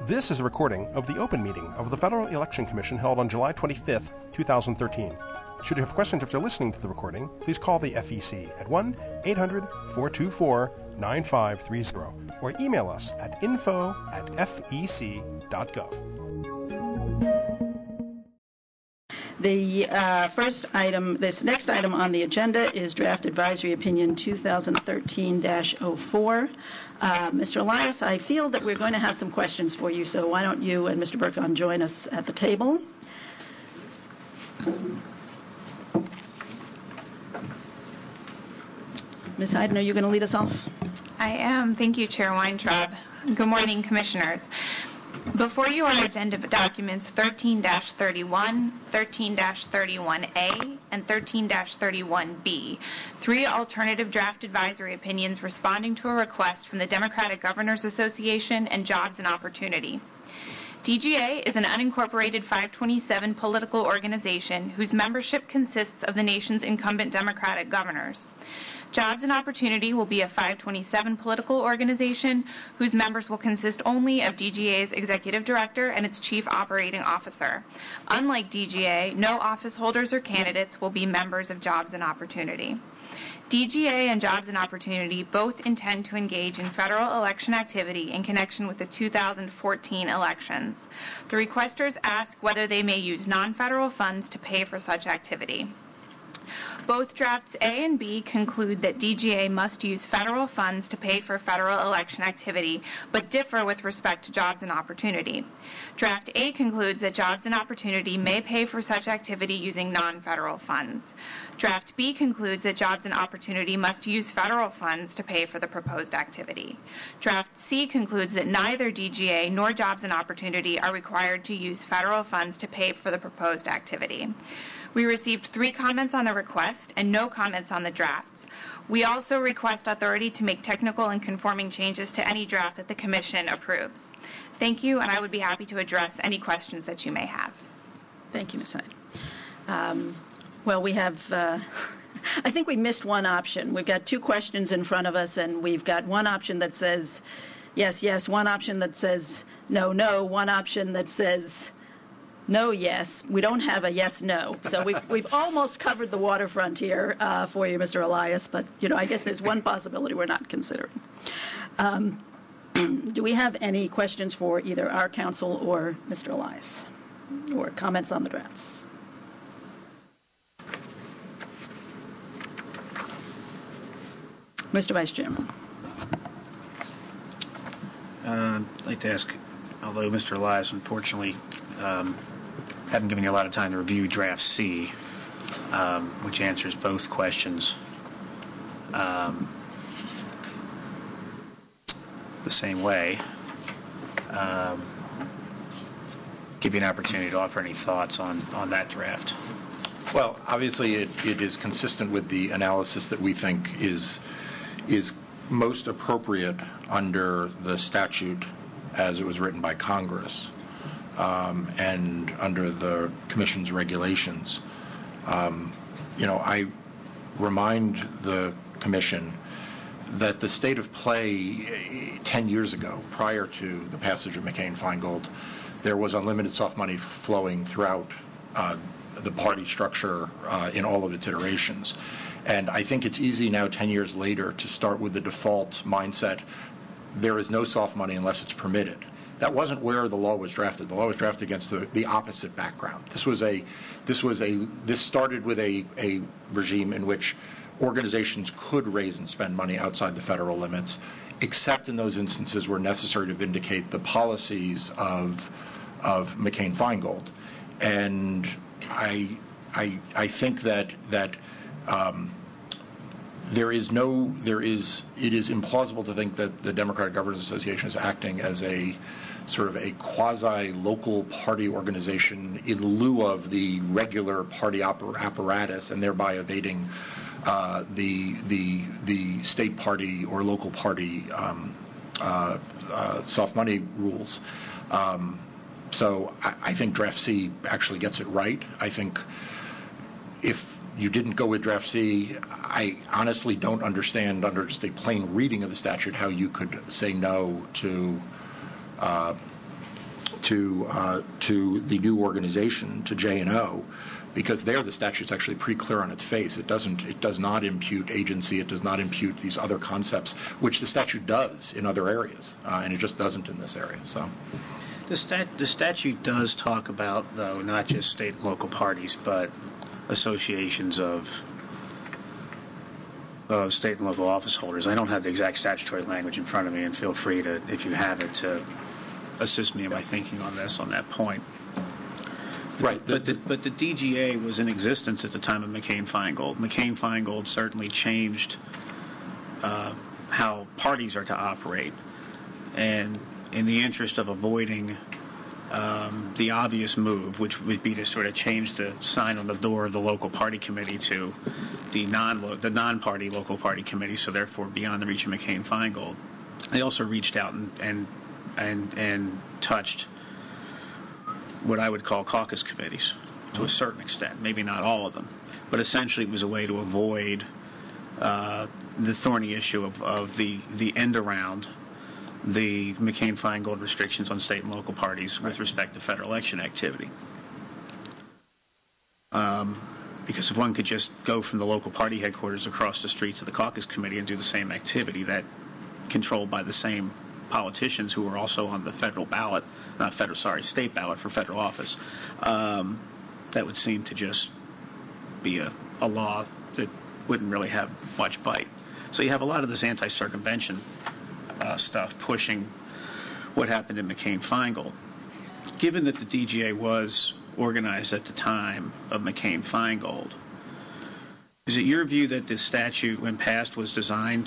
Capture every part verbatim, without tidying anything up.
This is a recording of the open meeting of the Federal Election Commission held on July twenty-fifth, twenty thirteen. Should you have questions after listening to the recording, please call the F E C at one eight hundred, four two four, nine five three zero or email us at info at fec dot gov. The uh, first item, this next item on the agenda is Draft Advisory Opinion twenty thirteen dash oh four. Uh, Mister Elias, I feel that we're going to have some questions for you, so why don't you and Mister Burkon join us at the table? Miz Hayden, are you going to lead us off? I am. Thank you, Chair Weintraub. Good morning, Commissioners. Before you are agenda documents thirteen dash thirty-one, thirteen dash thirty-one A, and thirteen dash thirty-one B, three alternative draft advisory opinions responding to a request from the Democratic Governors Association and Jobs and Opportunity. D G A is an unincorporated five twenty-seven political organization whose membership consists of the nation's incumbent Democratic governors. Jobs and Opportunity will be a five twenty-seven political organization whose members will consist only of D G A's executive director and its chief operating officer. Unlike D G A, no office holders or candidates will be members of Jobs and Opportunity. D G A and Jobs and Opportunity both intend to engage in federal election activity in connection with the two thousand fourteen elections. The requesters ask whether they may use non-federal funds to pay for such activity. Both drafts A and B conclude that D G A must use federal funds to pay for federal election activity, but differ with respect to Jobs and Opportunity. Draft A concludes that Jobs and Opportunity may pay for such activity using non-federal funds. Draft B concludes that Jobs and Opportunity must use federal funds to pay for the proposed activity. Draft C concludes that neither D G A nor Jobs and Opportunity are required to use federal funds to pay for the proposed activity. We received three comments on the request and no comments on the drafts. We also request authority to make technical and conforming changes to any draft that the Commission approves. Thank you, and I would be happy to address any questions that you may have. Thank you, Miz Hyde. Um, well, we have, uh, I think we missed one option. We've got two questions in front of us, and we've got one option that says yes, yes, one option that says no, no, one option that says no, yes. We don't have a yes, no. So we've we've almost covered the waterfront here uh, for you, Mister Elias. But you know, I guess there's one possibility we're not considering. Um, do we have any questions for either our counsel or Mister Elias, or comments on the drafts? Mister Vice Chairman. Uh, I'd like to ask, although Mister Elias, unfortunately, um, haven't given you a lot of time to review Draft C, um, which answers both questions um, the same way. Um, give you an opportunity to offer any thoughts on, on that draft. Well, obviously it, it is consistent with the analysis that we think is is most appropriate under the statute as it was written by Congress. Um, and under the Commission's regulations. Um, you know, I remind the Commission that the state of play ten years ago, prior to the passage of McCain-Feingold, there was unlimited soft money flowing throughout uh, the party structure uh, in all of its iterations. And I think it's easy now, ten years later, to start with the default mindset, there is no soft money unless it's permitted. That wasn't where the law was drafted. The law was drafted against the, the opposite background. This was a, this was a, this started with a, a regime in which organizations could raise and spend money outside the federal limits, except in those instances where necessary to vindicate the policies of, of McCain-Feingold. And I, I, I think that that. Um, There is no, there is, it is implausible to think that the Democratic Governors Association is acting as a sort of a quasi-local party organization in lieu of the regular party oper- apparatus and thereby evading uh, the, the, the state party or local party um, uh, uh, soft money rules. Um, so I, I think Draft C actually gets it right. I think if you didn't go with Draft C, I honestly don't understand, under just a plain reading of the statute, how you could say no to uh, to uh, to the new organization, to J and O, because there the statute's actually pretty clear on its face. It doesn't. It does not impute agency. It does not impute these other concepts, which the statute does in other areas, uh, and it just doesn't in this area. So, The, stat, the statute does talk about, though, not just state and local parties, but associations of of state and local office holders. I don't have the exact statutory language in front of me, and feel free to, if you have it, to assist me in my thinking on this on that point. right. But the, but the D G A was in existence at the time of McCain-Feingold. McCain-Feingold certainly changed uh, how parties are to operate, and in the interest of avoiding um, the obvious move, which would be to sort of change the sign on the door of the local party committee to the non the non-party local party committee, so therefore beyond the reach of McCain-Feingold, they also reached out and and and, and touched what I would call caucus committees to a certain extent, maybe not all of them, but essentially it was a way to avoid uh, the thorny issue of, of the, the end around the McCain-Feingold restrictions on state and local parties with respect to federal election activity. Um, because if one could just go from the local party headquarters across the street to the caucus committee and do the same activity, that controlled by the same politicians who are also on the federal ballot, not federal, sorry, state ballot for federal office, um, that would seem to just be a, a law that wouldn't really have much bite. So you have a lot of this anti-circumvention uh, stuff pushing what happened in McCain-Feingold. Given that the D G A was organized at the time of McCain-Feingold, is it your view that this statute, when passed, was designed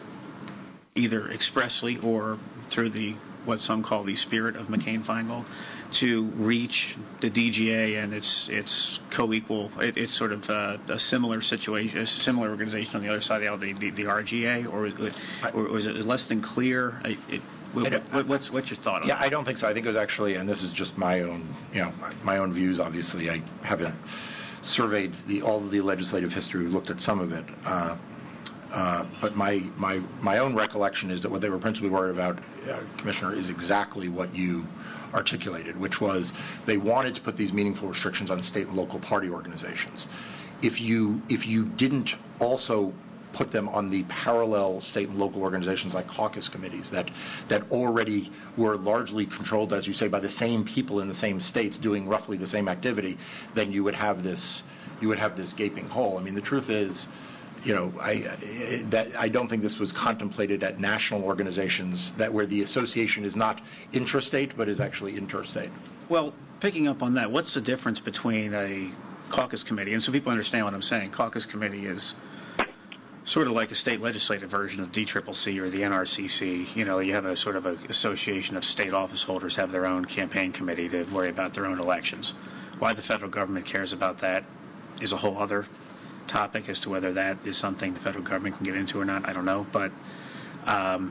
either expressly or through the what some call the spirit of McCain-Feingold to reach the D G A and its its co-equal, it, it's sort of uh, a similar situation, a similar organization on the other side of the aisle, the, the, the R G A, or, or was it less than clear? It, it, what, what, what's what's your thought on Yeah, that? I don't think so. I think it was actually, and this is just my own, you know, my own views. Obviously, I haven't surveyed the all of the legislative history. We looked at some of it. Uh, Uh, but my, my my own recollection is that what they were principally worried about, uh, Commissioner, is exactly what you articulated, which was they wanted to put these meaningful restrictions on state and local party organizations. If you if you didn't also put them on the parallel state and local organizations like caucus committees that that already were largely controlled, as you say, by the same people in the same states doing roughly the same activity, then you would have this you would have this gaping hole. I mean, the truth is, you know, I, that I don't think this was contemplated at national organizations that where the association is not intrastate but is actually interstate. Well, picking up on that, what's the difference between a caucus committee, and so people understand what I'm saying, caucus committee is sort of like a state legislative version of D C C C or the N R C C. You know, you have a sort of an association of state office holders have their own campaign committee to worry about their own elections. Why the federal government cares about that is a whole other topic as to whether that is something the federal government can get into or not. I don't know, but um,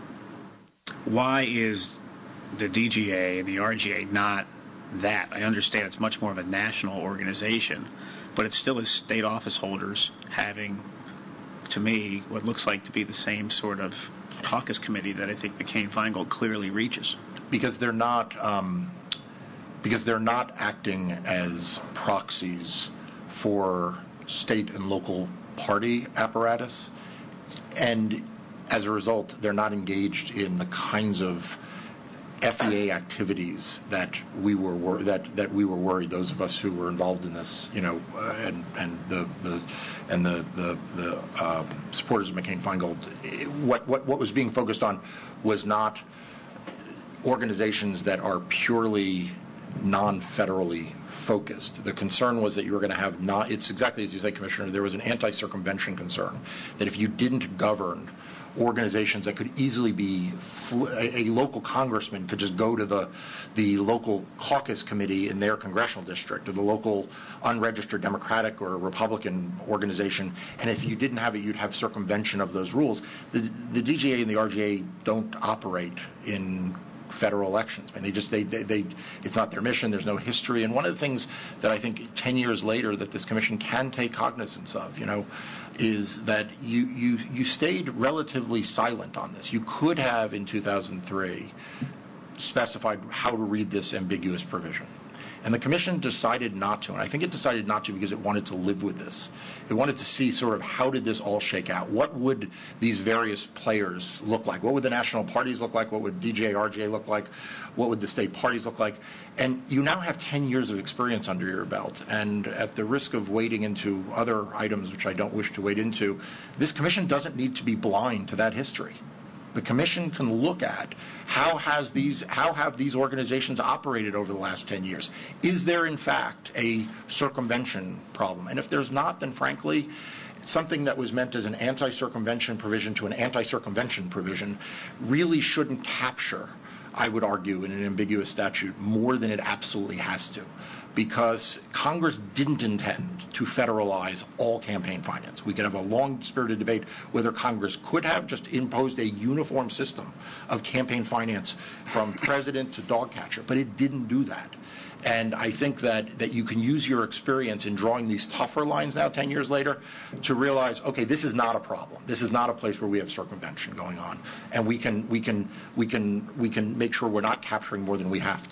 why is the D G A and the R G A not that? I understand it's much more of a national organization, but it still is state office holders having, to me, what looks like to be the same sort of caucus committee that I think McCain-Feingold clearly reaches. Because they're not um, because they're not acting as proxies for state and local party apparatus, and as a result, they're not engaged in the kinds of F E A activities that we were wor- that that we were worried. Those of us who were involved in this, you know, uh, and and the the and the the, the uh, supporters of McCain-Feingold, what what what was being focused on was not organizations that are purely non-federally focused. The concern was that you were going to have not, it's exactly as you say, Commissioner, there was an anti-circumvention concern, that if you didn't govern organizations that could easily be, fl- a, a local congressman could just go to the, the local caucus committee in their congressional district, or the local unregistered Democratic or Republican organization, and if you didn't have it, you'd have circumvention of those rules. The, the D G A and the R G A don't operate in federal elections. I mean, they just, they, they, they, it's not their mission, there's no history. And one of the things that I think ten years later that this commission can take cognizance of, you know, is that you, you, you stayed relatively silent on this. You could have, in two thousand three, specified how to read this ambiguous provision. And the commission decided not to, and I think it decided not to because it wanted to live with this. It wanted to see sort of how did this all shake out? What would these various players look like? What would the national parties look like? What would D G A, R G A look like? What would the state parties look like? And you now have ten years of experience under your belt, and at the risk of wading into other items which I don't wish to wade into, this commission doesn't need to be blind to that history. The commission can look at how has these how have these organizations operated over the last ten years. Is there in fact a circumvention problem? And if there's not, then frankly, something that was meant as an anti-circumvention provision to an anti-circumvention provision really shouldn't capture, I would argue, in an ambiguous statute more than it absolutely has to, because Congress didn't intend to federalize all campaign finance. We could have a long-spirited debate whether Congress could have just imposed a uniform system of campaign finance from president to dog catcher, but it didn't do that. And I think that, that you can use your experience in drawing these tougher lines now, ten years later, to realize, okay, this is not a problem. This is not a place where we have circumvention going on, and we can we can we can we can make sure we're not capturing more than we have to.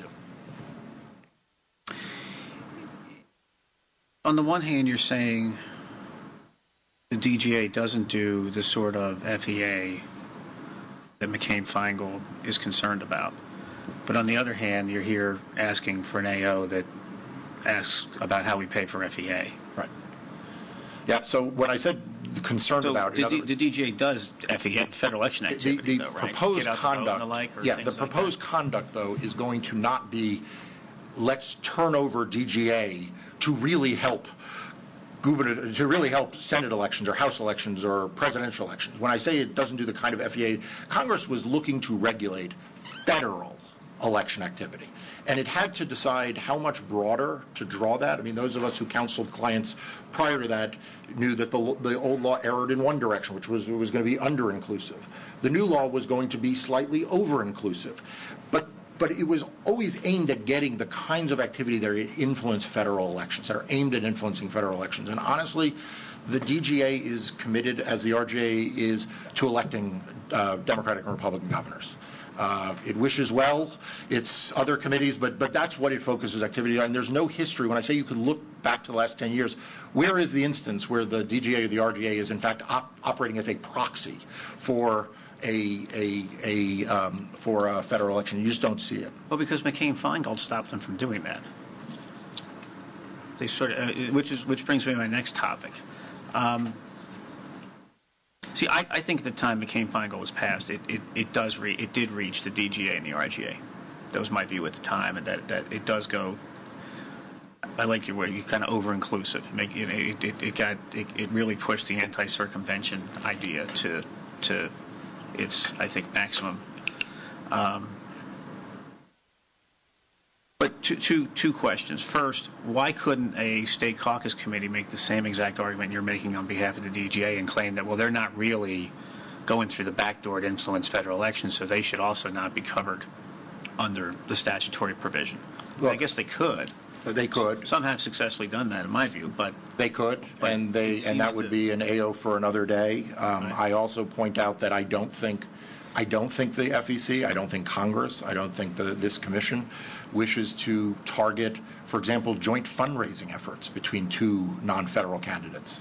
On the one hand, you're saying the D G A doesn't do the sort of F E A that McCain-Feingold is concerned about. But on the other hand, you're here asking for an A O that asks about how we pay for F E A. Right. Yeah, so when I said concerned so about... The, the D G A does F E A, federal election activity, the, the though, right? proposed conduct, the like, yeah, the proposed like conduct, though, is going to not be, let's turn over D G A to really help gubernator, to really help Senate elections or House elections or presidential elections. When I say it doesn't do the kind of F E A, Congress was looking to regulate federal election activity. And it had to decide how much broader to draw that. I mean, those of us who counseled clients prior to that knew that the, the old law erred in one direction, which was it was going to be under-inclusive. The new law was going to be slightly over-inclusive. But But it was always aimed at getting the kinds of activity that influence federal elections, that are aimed at influencing federal elections. And honestly, the D G A is committed, as the R G A is, to electing uh, Democratic and Republican governors. Uh, it wishes well its other committees, but but that's what it focuses activity on. And there's no history. When I say you could look back to the last ten years, where is the instance where the D G A or the R G A is in fact op operating as a proxy for a a a um, for a federal election? You just don't see it. Well, because McCain-Feingold stopped them from doing that. They sort of, uh, which is which brings me to my next topic. Um, see, I, I think at the time McCain-Feingold was passed, it it, it does re it did reach the D G A and the R G A. That was my view at the time, and that, that it does go. I like your word. You kind of over-inclusive. Make it it, it, it got it, it really pushed the anti-circumvention idea to to. It's, I think, maximum. Um, but two, two, two questions. First, why couldn't a state caucus committee make the same exact argument you're making on behalf of the D G A and claim that, well, they're not really going through the back door to influence federal elections, so they should also not be covered under the statutory provision? Look, I guess they could. They could. Some have successfully done that, in my view, but they could, but and they and that would to, be an A O for another day. Um, right. I also point out that I don't think, I don't think the F E C, I don't think Congress, I don't think the, this commission wishes to target, for example, joint fundraising efforts between two non-federal candidates.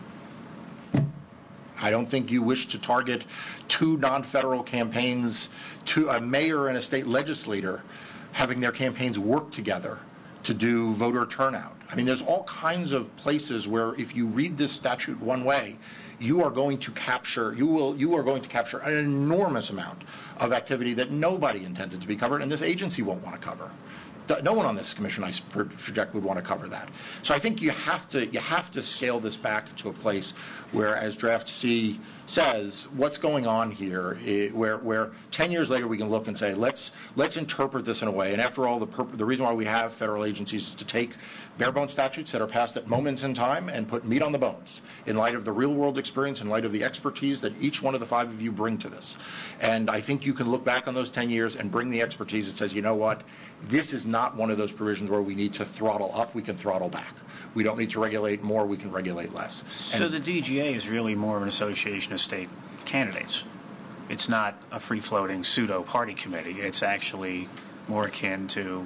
I don't think you wish to target two non-federal campaigns, to a mayor and a state legislator having their campaigns work together to do voter turnout. I mean, there's all kinds of places where if you read this statute one way, you are going to capture, you will, you are going to capture an enormous amount of activity that nobody intended to be covered, and this agency won't want to cover. No one on this commission, I project, would want to cover that. So I think you have to you have to scale this back to a place where, as Draft C says, what's going on here, it, where where ten years later we can look and say, let's let's interpret this in a way. And after all, the purpose, the reason why we have federal agencies is to take bare-bones statutes that are passed at moments in time and put meat on the bones in light of the real-world experience, in light of the expertise that each one of the five of you bring to this. And I think you can look back on those ten years and bring the expertise that says, you know what, this is not one of those provisions where we need to throttle up, we can throttle back. We don't need to regulate more, we can regulate less. So and the D G A is really more of an association of state candidates. it's not a free-floating pseudo-party committee. It's actually more akin to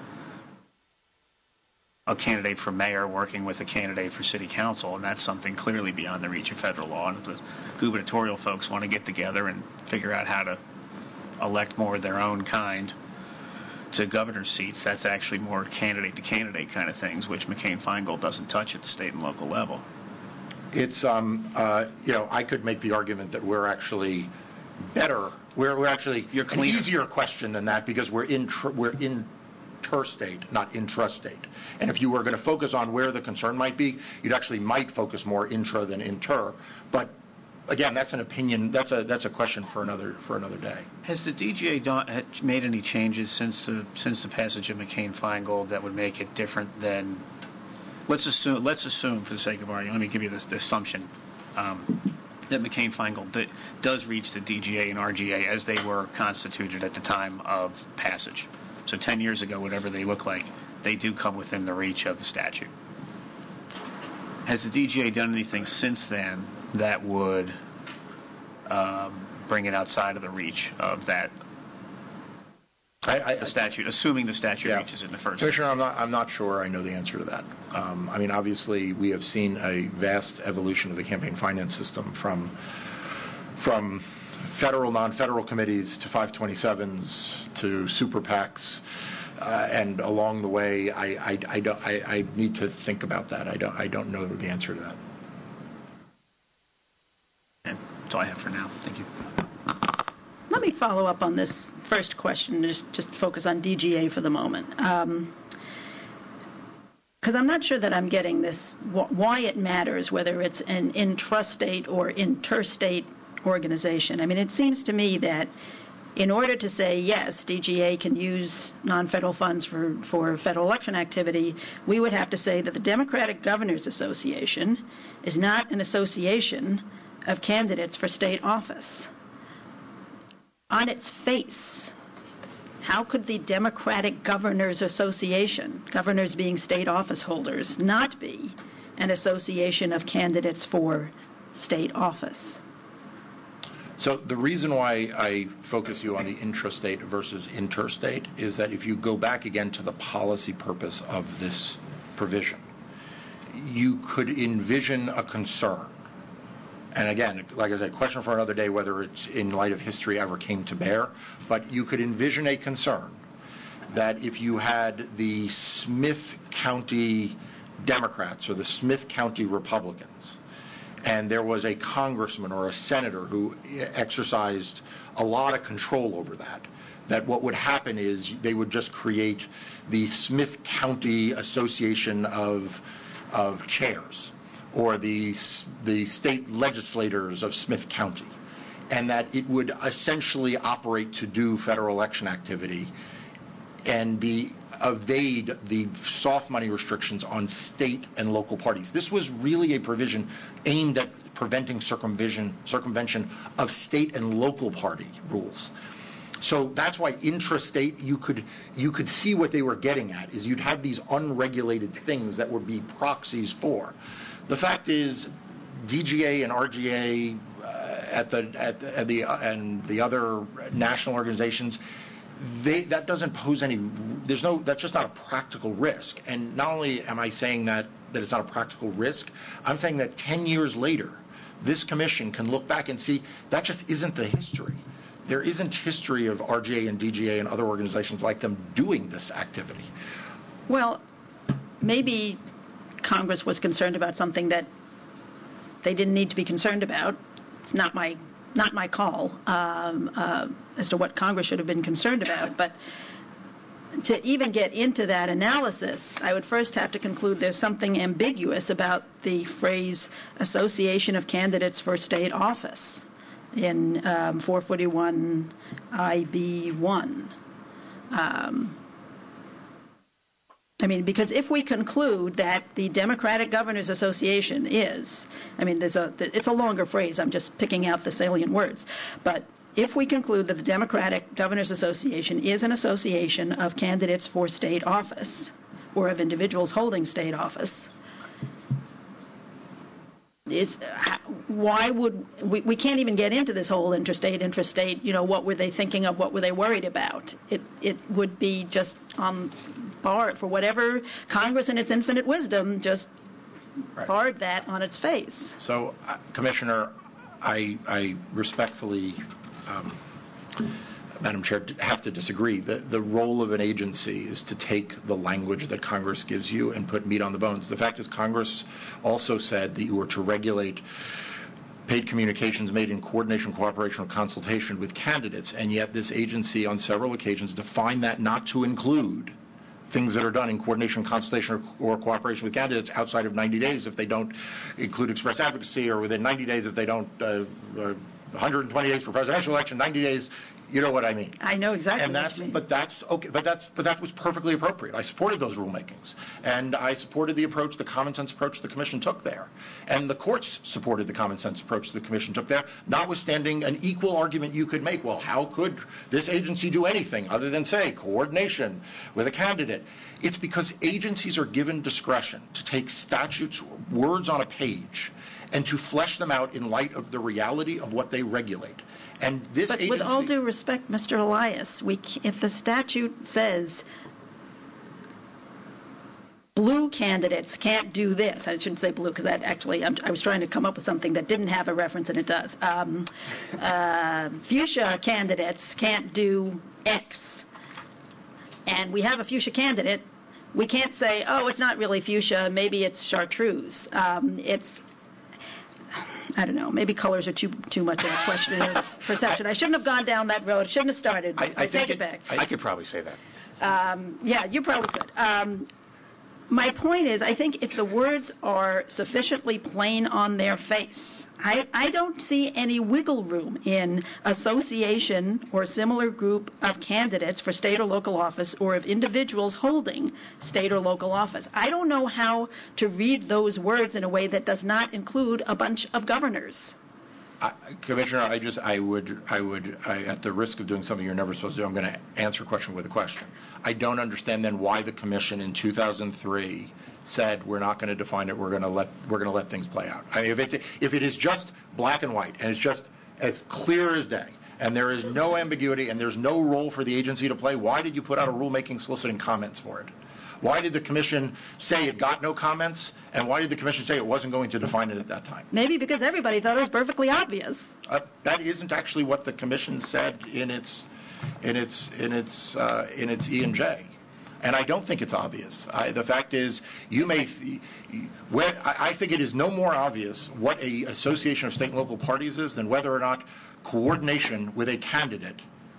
a candidate for mayor working with a candidate for city council, and that's something clearly beyond the reach of federal law. And if the gubernatorial folks want to get together and figure out how to elect more of their own kind to governor's seats, that's actually more candidate-to-candidate kind of things, which McCain-Feingold doesn't touch at the state and local level. It's, um, uh, you know, I could make the argument that we're actually better. We're, we're actually You're an easier question than that because we're in we're interstate, not intrastate. And if you were going to focus on where the concern might be, you'd actually might focus more intra than inter. But again, that's an opinion. That's a that's a question for another for another day. Has the D G A don- made any changes since the since the passage of McCain-Feingold that would make it different than? Let's assume. Let's assume, for the sake of argument, let me give you this the assumption um, that McCain-Feingold d- does reach the D G A and R G A as they were constituted at the time of passage. So ten years ago, whatever they look like, they do come within the reach of the statute. Has the D G A done anything since then that would um, bring it outside of the reach of that I, I, the statute, assuming the statute yeah. reaches it in the first Commissioner, instance? I'm not. I'm not sure. I know the answer to that. Um, I mean, obviously, we have seen a vast evolution of the campaign finance system from from federal, non-federal committees to five twenty-sevens to super PACs, uh, and along the way, I, I, I don't. I, I need to think about that. I don't. I don't know the answer to that. And that's all I have for now. Thank you. Let me follow up on this first question and just, just focus on D G A for the moment. Um, because I'm not sure that I'm getting this, wh- why it matters whether it's an intrastate or interstate organization. I mean, it seems to me that in order to say, yes, D G A can use non-federal funds for, for federal election activity, we would have to say that the Democratic Governors Association is not an association of candidates for state office. On its face, how could the Democratic Governors Association, governors being state office holders, not be an association of candidates for state office? So the reason why I focus you on the intrastate versus interstate is that if you go back again to the policy purpose of this provision, you could envision a concern. And again, like I said, question for another day whether it's in light of history ever came to bear, but you could envision a concern that if you had the Smith County Democrats or the Smith County Republicans, and there was a congressman or a senator who exercised a lot of control over that, that what would happen is they would just create the Smith County Association of, of Chairs, or the, the state legislators of Smith County, and that it would essentially operate to do federal election activity and be evade the soft money restrictions on state and local parties. This was really a provision aimed at preventing circumvention, circumvention of state and local party rules. So that's why intrastate, you could you could see what they were getting at, is you'd have these unregulated things that would be proxies for. The fact is, D G A and R G A uh, at the at the, at the uh, and the other national organizations, they that doesn't pose any. There's no. That's just not a practical risk. And not only am I saying that that it's not a practical risk, I'm saying that ten years later, this commission can look back and see that just isn't the history. There isn't history of R G A and D G A and other organizations like them doing this activity. Well, maybe Congress was concerned about something that they didn't need to be concerned about. It's not my not my call um, uh, as to what Congress should have been concerned about. But to even get into that analysis, I would first have to conclude there's something ambiguous about the phrase "association of candidates for state office" in um, four forty-one I B one. Um, I mean, because if we conclude that the Democratic Governors Association is, I mean, there's a, it's a longer phrase, I'm just picking out the salient words, but if we conclude that the Democratic Governors Association is an association of candidates for state office, or of individuals holding state office, is uh, why would we, we can't even get into this whole interstate, intrastate, you know, what were they thinking of, what were they worried about? It it would be just on bar for whatever Congress in its infinite wisdom just right. barred that on its face. So, uh, Commissioner, I, I respectfully, um, Madam Chair, have to disagree. The, the role of an agency is to take the language that Congress gives you and put meat on the bones. The fact is Congress also said that you were to regulate paid communications made in coordination, cooperation, or consultation with candidates, and yet this agency on several occasions defined that not to include things that are done in coordination, consultation, or, or cooperation with candidates outside of ninety days if they don't include express advocacy, or within ninety days if they don't, uh, uh, one hundred twenty days for presidential election, ninety days. You know what I mean. I know exactly and that's, what you mean. But that's okay. But that's but that was perfectly appropriate. I supported those rulemakings, and I supported the approach, the common sense approach the Commission took there, and the courts supported the common sense approach the Commission took there. Notwithstanding an equal argument you could make. Well, how could this agency do anything other than say coordination with a candidate? It's because agencies are given discretion to take statutes, words on a page, and to flesh them out in light of the reality of what they regulate. And this but agency, with all due respect, Mister Elias, we, if the statute says blue candidates can't do this, I shouldn't say blue because that actually, I'm, I was trying to come up with something that didn't have a reference and it does. Um, uh, fuchsia candidates can't do X. And we have a fuchsia candidate. We can't say, oh, it's not really fuchsia, maybe it's chartreuse. Um, it's I don't know. Maybe colors are too too much of a question of perception. I, I shouldn't have gone down that road. Shouldn't have started. I, I take it, it back. I, I could probably say that. Um, yeah, you probably could. Um, my point is, I think if the words are sufficiently plain on their face, I, I don't see any wiggle room in association or similar group of candidates for state or local office or of individuals holding state or local office. I don't know how to read those words in a way that does not include a bunch of governors. I, Commissioner, I just, I would, I would, I, at the risk of doing something you're never supposed to do, I'm going to answer a question with a question. I don't understand then why the Commission in two thousand three said we're not going to define it. We're going to let, we're going to let things play out. I mean, if it, if it is just black and white and it's just as clear as day, and there is no ambiguity and there's no role for the agency to play, why did you put out a rulemaking soliciting comments for it? Why did the Commission say it got no comments, and why did the Commission say it wasn't going to define it at that time? Maybe because everybody thought it was perfectly obvious. Uh, that isn't actually what the Commission said in its in its in its uh, in its E and J, and I don't think it's obvious. I, the fact is, you may. Th- where, I, I think it is no more obvious what a association of state and local parties is than whether or not coordination with a candidate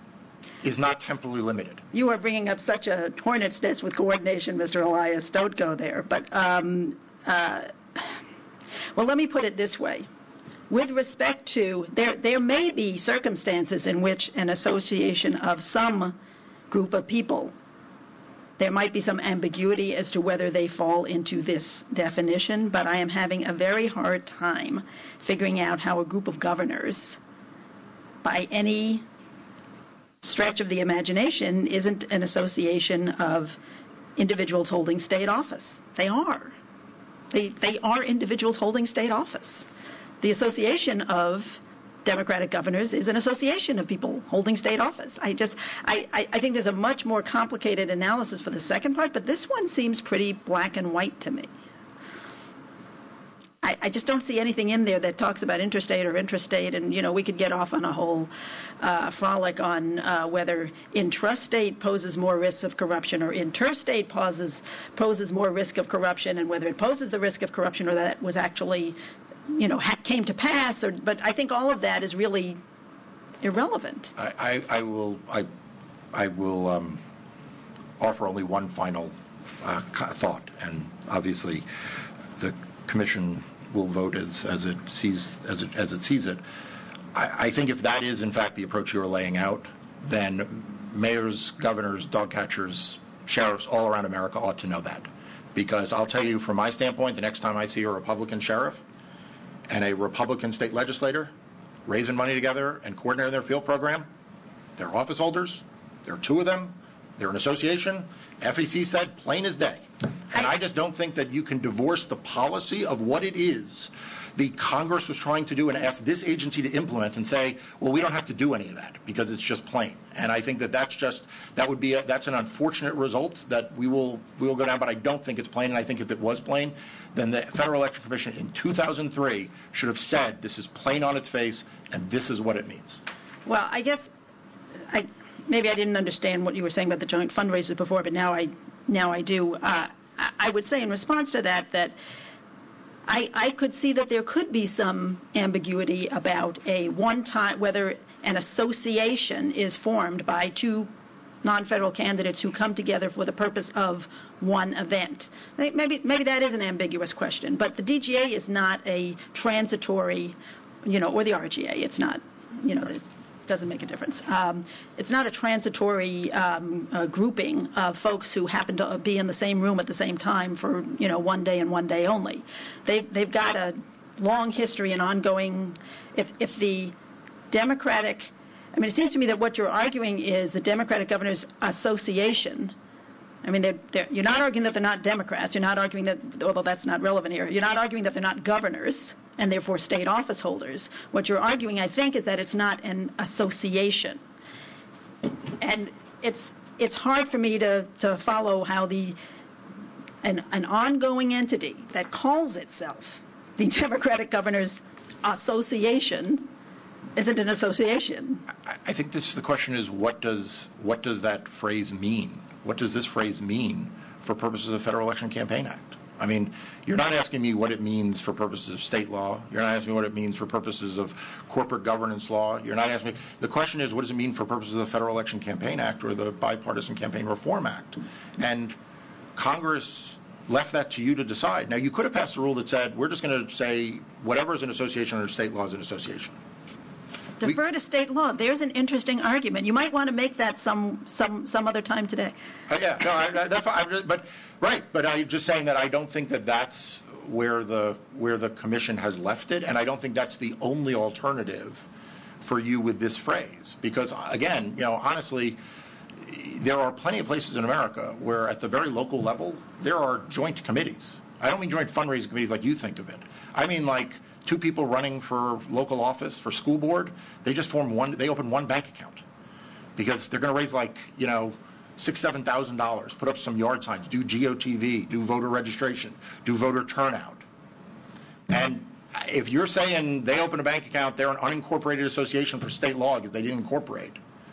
is not temporally limited. You are bringing up such a hornet's nest with coordination, Mister Elias. Don't go there. But, um, uh, well, let me put it this way. With respect to, there, there may be circumstances in which an association of some group of people, there might be some ambiguity as to whether they fall into this definition, but I am having a very hard time figuring out how a group of governors, by any stretch of the imagination, isn't an association of individuals holding state office. They are. They, they are individuals holding state office. The Association of Democratic Governors is an association of people holding state office. I just, I, I, I think there's a much more complicated analysis for the second part, but this one seems pretty black and white to me. I, I just don't see anything in there that talks about interstate or intrastate, and, you know, we could get off on a whole uh, frolic on uh, whether intrastate poses more risks of corruption or interstate poses, poses more risk of corruption, and whether it poses the risk of corruption or that was actually, you know, ha- came to pass. Or, but I think all of that is really irrelevant. I, I, I will, I, I will um, offer only one final uh, thought, and obviously the Commission will vote as, as it sees as it as it sees it. I, I think if that is in fact the approach you are laying out, then mayors, governors, dog catchers, sheriffs all around America ought to know that. Because I'll tell you, from my standpoint, the next time I see a Republican sheriff and a Republican state legislator raising money together and coordinating their field program, they're office holders. There are two of them. They're an association. F E C said plain as day. I, And I just don't think that you can divorce the policy of what it is the Congress was trying to do and ask this agency to implement and say, well, we don't have to do any of that because it's just plain. And I think that that's just, that would be, a, that's an unfortunate result that we will, we will go down, but I don't think it's plain. And I think if it was plain, then the Federal Election Commission in two thousand three should have said this is plain on its face and this is what it means. Well, I guess I, maybe I didn't understand what you were saying about the joint fundraisers before, but now I, now I do. Uh, I, I would say in response to that that I, I could see that there could be some ambiguity about a one-time, whether an association is formed by two non-federal candidates who come together for the purpose of one event. Maybe, maybe that is an ambiguous question, but the D G A is not a transitory, you know, or the R G A. It's not, you know, there's doesn't make a difference. Um, it's not a transitory um, uh, grouping of folks who happen to be in the same room at the same time for, you know, one day and one day only. They've, they've got a long history and ongoing, if, if the Democratic, I mean, it seems to me that what you're arguing is the Democratic Governors Association. I mean, they're, they're, you're not arguing that they're not Democrats. You're not arguing that, although that's not relevant here, you're not arguing that they're not governors and therefore state office holders. What you're arguing, I think, is that it's not an association. And it's it's hard for me to, to follow how the an, an ongoing entity that calls itself the Democratic Governors Association isn't an association. I, I think this the question is what does what does that phrase mean? What does this phrase mean for purposes of the Federal Election Campaign Act? I mean, you're not asking me what it means for purposes of state law. You're not asking me what it means for purposes of corporate governance law. You're not asking me. The question is, what does it mean for purposes of the Federal Election Campaign Act or the Bipartisan Campaign Reform Act? And Congress left that to you to decide. Now, you could have passed a rule that said, we're just going to say whatever is an association under state law is an association. Defer to state law. There's an interesting argument. You might want to make that some some some other time today. Uh, yeah, no, I, I, that's fine. But right, but I'm just saying that I don't think that that's where the where the commission has left it, and I don't think that's the only alternative for you with this phrase. Because again, you know, honestly, there are plenty of places in America where, at the very local level, there are joint committees. I don't mean joint fundraising committees like you think of it. I mean like. Two people running for local office, for school board, they just form one, they open one bank account because they're going to raise like, you know, six, seven thousand dollars, put up some yard signs, do G O T V, do voter registration, do voter turnout. And if you're saying they open a bank account, they're an unincorporated association for state law because they didn't incorporate,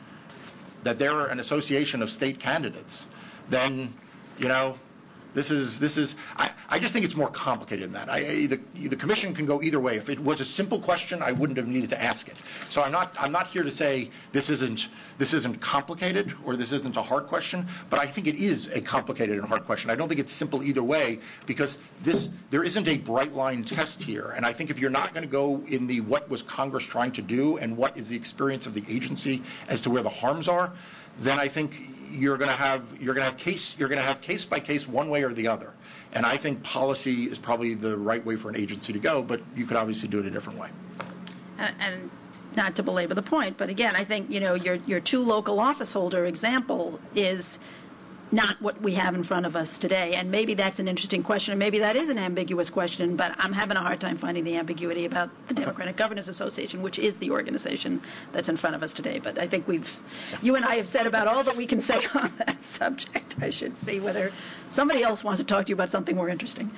that they're an association of state candidates, then, you know, This is, this is, I, I just think it's more complicated than that. I, I, the, the commission can go either way. If it was a simple question, I wouldn't have needed to ask it. So I'm not, I'm not here to say this isn't, this isn't complicated or this isn't a hard question, but I think it is a complicated and hard question. I don't think it's simple either way because this, there isn't a bright line test here. And I think if you're not going to go in the what was Congress trying to do and what is the experience of the agency as to where the harms are, then I think you're going to have you're going to have case you're going to have case by case one way or the other. And I think policy is probably the right way for an agency to go, but you could obviously do it a different way. And, and not to belabor the point, but again, I think, you know, your your two local office holder example is not what we have in front of us today. And maybe that's an interesting question, and maybe that is an ambiguous question, but I'm having a hard time finding the ambiguity about the Democratic Governors Association, which is the organization that's in front of us today. But I think we've, you and I have said about all that we can say on that subject. I should see whether somebody else wants to talk to you about something more interesting.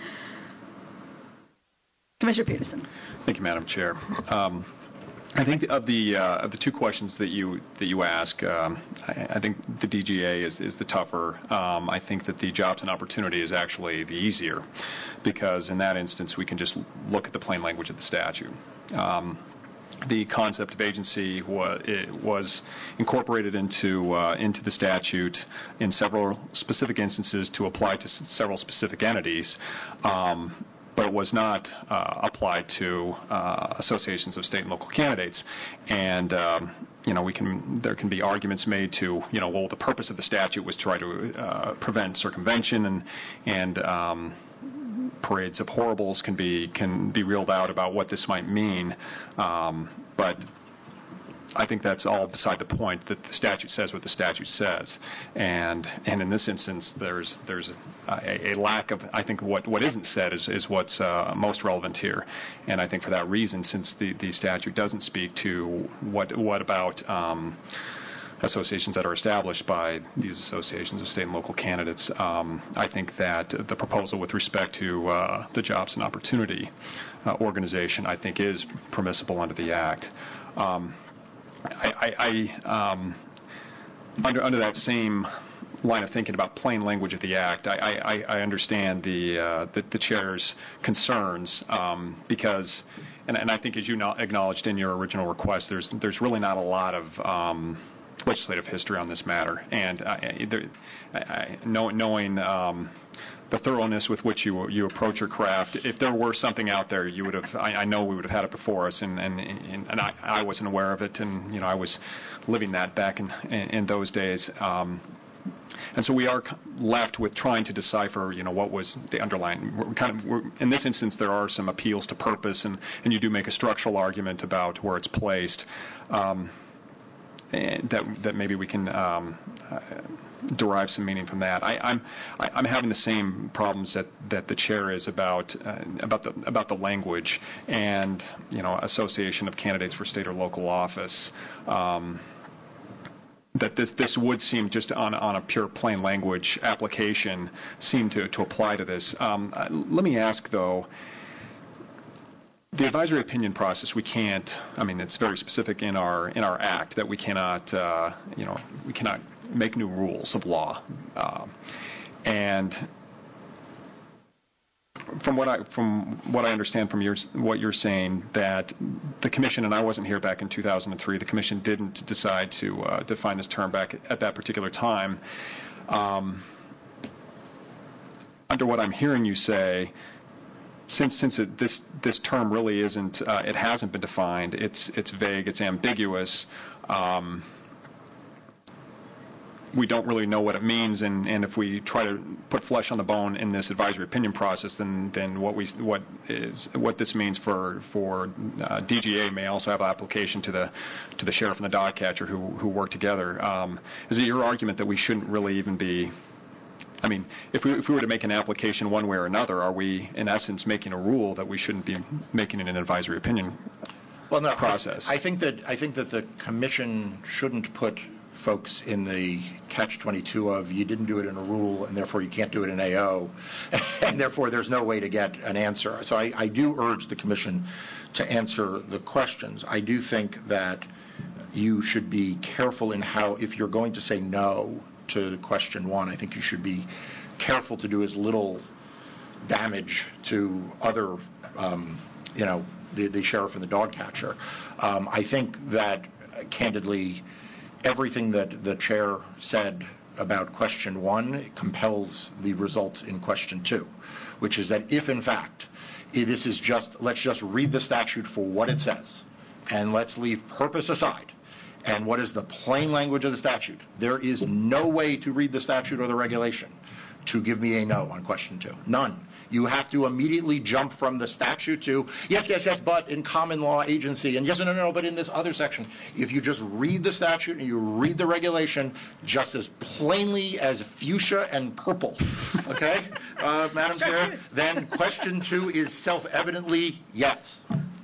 Commissioner Peterson. Thank you, Madam Chair. Um, I think of the uh, of the two questions that you that you ask, um, I, I think the D G A is, is the tougher. Um, I think that the jobs and opportunity is actually the easier, because in that instance we can just look at the plain language of the statute. Um, the concept of agency was, it was incorporated into uh, into the statute in several specific instances to apply to s- several specific entities. Um, but it was not uh, applied to uh, associations of state and local candidates. And, um, you know, we can, there can be arguments made to, you know, well, the purpose of the statute was to try to uh, prevent circumvention, and, and um, parades of horribles can be, can be reeled out about what this might mean. Um, but I think that's all beside the point. That the statute says what the statute says, and and in this instance, there's there's a, a lack of. I think what, what isn't said is is what's uh, most relevant here, and I think for that reason, since the, the statute doesn't speak to what what about. Um, associations that are established by these associations of state and local candidates. Um, I think that the proposal with respect to uh, the Jobs and Opportunity uh, organization, I think, is permissible under the Act. Um, I, I, I um, under under that same line of thinking about plain language of the Act, I, I, I understand the, uh, the the chair's concerns um, because, and, and I think as you acknowledged in your original request, there's there's really not a lot of um, legislative history on this matter, and uh, there, I, I, know, knowing um, the thoroughness with which you you approach your craft, if there were something out there, you would have. I, I know we would have had it before us, and and, and I, I wasn't aware of it, and you know I was living that back in in, in those days. Um, And so we are left with trying to decipher, you know, what was the underlying. We're kind of, we're, in this instance, there are some appeals to purpose, and, and you do make a structural argument about where it's placed. Um, and that that maybe we can um, uh, derive some meaning from that. I, I'm I, I'm having the same problems that, that the chair is about uh, about the about the language and you know association of candidates for state or local office. Um, that this this would seem just on on a pure plain language application seem to to apply to this. Um, uh, let me ask though. The advisory opinion process, we can't. I mean, it's very specific in our in our act that we cannot, uh, you know, we cannot make new rules of law. Uh, and from what I from what I understand from your what you're saying, that the commission, and I wasn't here back in two thousand three. The commission didn't decide to uh, define this term back at that particular time. Um, under what I'm hearing you say. Since since it, this this term really isn't, uh, it hasn't been defined. It's it's vague. It's ambiguous. Um, we don't really know what it means, and, and if we try to put flesh on the bone in this advisory opinion process, then then what we what is what this means for for uh, D G A may also have application to the to the sheriff and the dog catcher who who work together. Um, is it your argument that we shouldn't really even be? I mean, if we if we were to make an application one way or another, are we in essence making a rule that we shouldn't be making in an advisory opinion well, no, process? I, I think that I think that the commission shouldn't put folks in the catch twenty-two of you didn't do it in a rule and therefore you can't do it in A O, and therefore there's no way to get an answer. So I, I do urge the commission to answer the questions. I do think that you should be careful in how, if you're going to say no to question one, I think you should be careful to do as little damage to other, um, you know, the, the sheriff and the dog catcher. Um, I think that, uh, candidly, everything that the chair said about question one compels the result in question two, which is that if, in fact, this is just, let's just read the statute for what it says, and let's leave purpose aside, and what is the plain language of the statute? There is no way to read the statute or the regulation to give me a no on question two. None. You have to immediately jump from the statute to, yes, yes, yes, but in common law agency, and yes, no, no, no, but in this other section. If you just read the statute and you read the regulation just as plainly as fuchsia and purple, okay, uh, Madam Chair, then question two is self-evidently yes.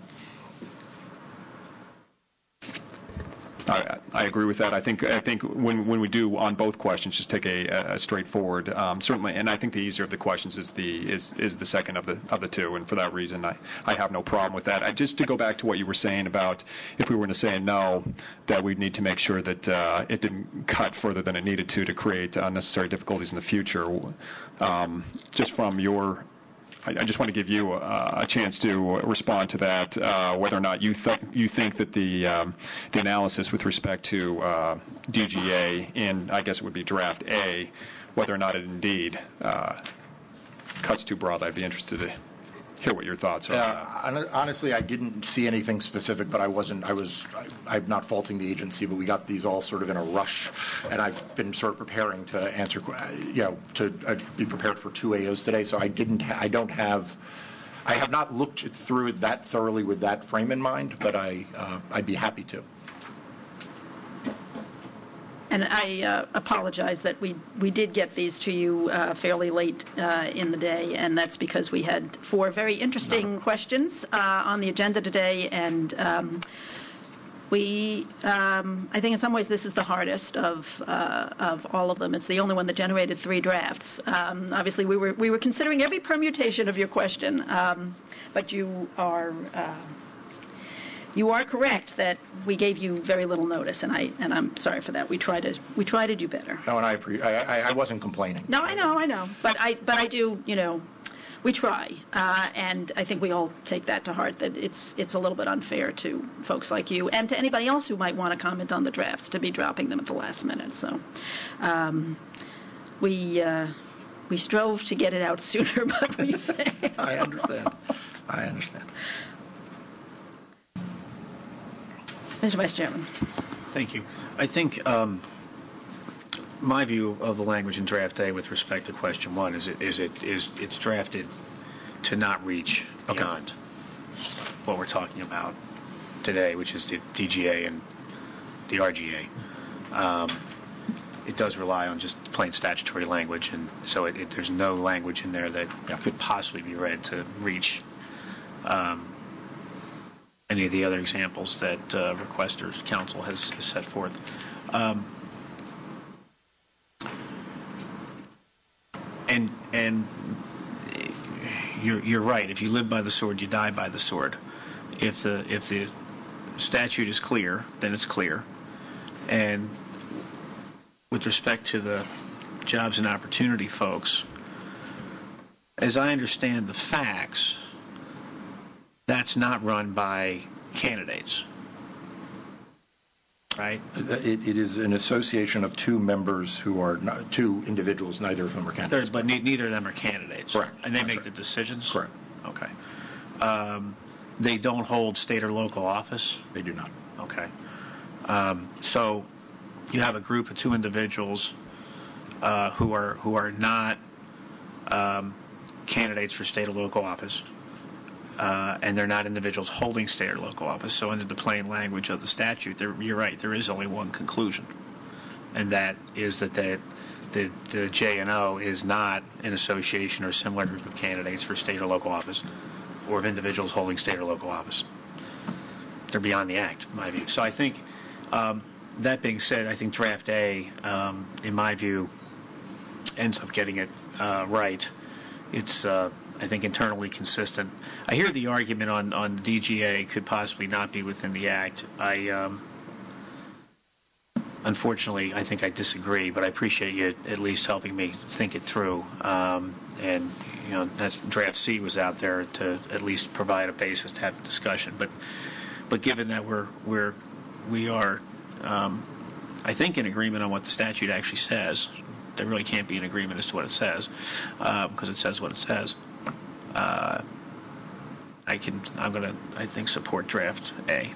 I, I agree with that. I think I think when when we do on both questions, just take a, a straightforward, um, certainly, and I think the easier of the questions is the is is the second of the of the two, and for that reason, I, I have no problem with that. I, just to go back to what you were saying about if we were to say a no, that we'd need to make sure that uh, it didn't cut further than it needed to to create unnecessary difficulties in the future. Um, just from your. I just want to give you a, a chance to respond to that, uh, whether or not you, th you think that the, um, the analysis with respect to uh, D G A in, I guess it would be draft A, whether or not it indeed uh, cuts too broad. I'd be interested to hear what your thoughts are. Uh, honestly, I didn't see anything specific, but I wasn't, I was, I, I'm not faulting the agency, but we got these all sort of in a rush, and I've been sort of preparing to answer, you know, to uh, be prepared for two A Os today, so I didn't, ha I don't have, I have not looked through it that thoroughly with that frame in mind, but I, uh, I'd be happy to. And I uh, apologize that we, we did get these to you uh, fairly late uh, in the day, and that's because we had four very interesting no. questions uh, on the agenda today, and um, we, um, I think in some ways this is the hardest of uh, of all of them. It's the only one that generated three drafts. Um, obviously, we were we were considering every permutation of your question, um, but you are. Uh, You are correct that we gave you very little notice, and I and I'm sorry for that. We try to we try to do better. No, and I pre- I, I wasn't complaining. No, I know, I know, but I but I do, you know, we try, uh, and I think we all take that to heart. That it's it's a little bit unfair to folks like you and to anybody else who might want to comment on the drafts to be dropping them at the last minute. So, um, we uh, we strove to get it out sooner, but we failed. I understand. I understand. Mister Vice Chairman. Thank you. I think um, my view of the language in draft A with respect to question one is it is it is it's drafted to not reach beyond okay. what we're talking about today, which is the D G A and the R G A. Um, it does rely on just plain statutory language, and so it, it, there's no language in there that yeah. could possibly be read to reach Um, any of the other examples that uh, requesters counsel has, has set forth. Um, and and you're you're right. If you live by the sword, you die by the sword. If the if the statute is clear, then it's clear. And with respect to the jobs and opportunity folks, as I understand the facts, that's not run by candidates, right? It, it is an association of two members who are not, two individuals, neither of them are candidates. There's, but ne- neither of them are candidates. Correct. And they That's make right. the decisions? Correct. Okay. Um, they don't hold state or local office? They do not. Okay. Um, so you have a group of two individuals uh, who are who are not um, candidates for state or local office. Uh, and they're not individuals holding state or local office. So under the plain language of the statute, there, you're right, there is only one conclusion. And that is that the, the, the J and O is not an association or similar group of candidates for state or local office or of individuals holding state or local office. They're beyond the act, in my view. So I think, um, that being said, I think Draft A, um, in my view, ends up getting it uh, right. It's... Uh, I think internally consistent. I hear the argument on, on D G A could possibly not be within the Act. I, um, unfortunately, I think I disagree, but I appreciate you at least helping me think it through. Um, and, you know, that's, Draft C was out there to at least provide a basis to have the discussion. But, but given that we're, we're, we are, um, I think, in agreement on what the statute actually says, there really can't be an agreement as to what it says, uh, because it says what it says. Uh, I can. I'm going to. I think support Draft A.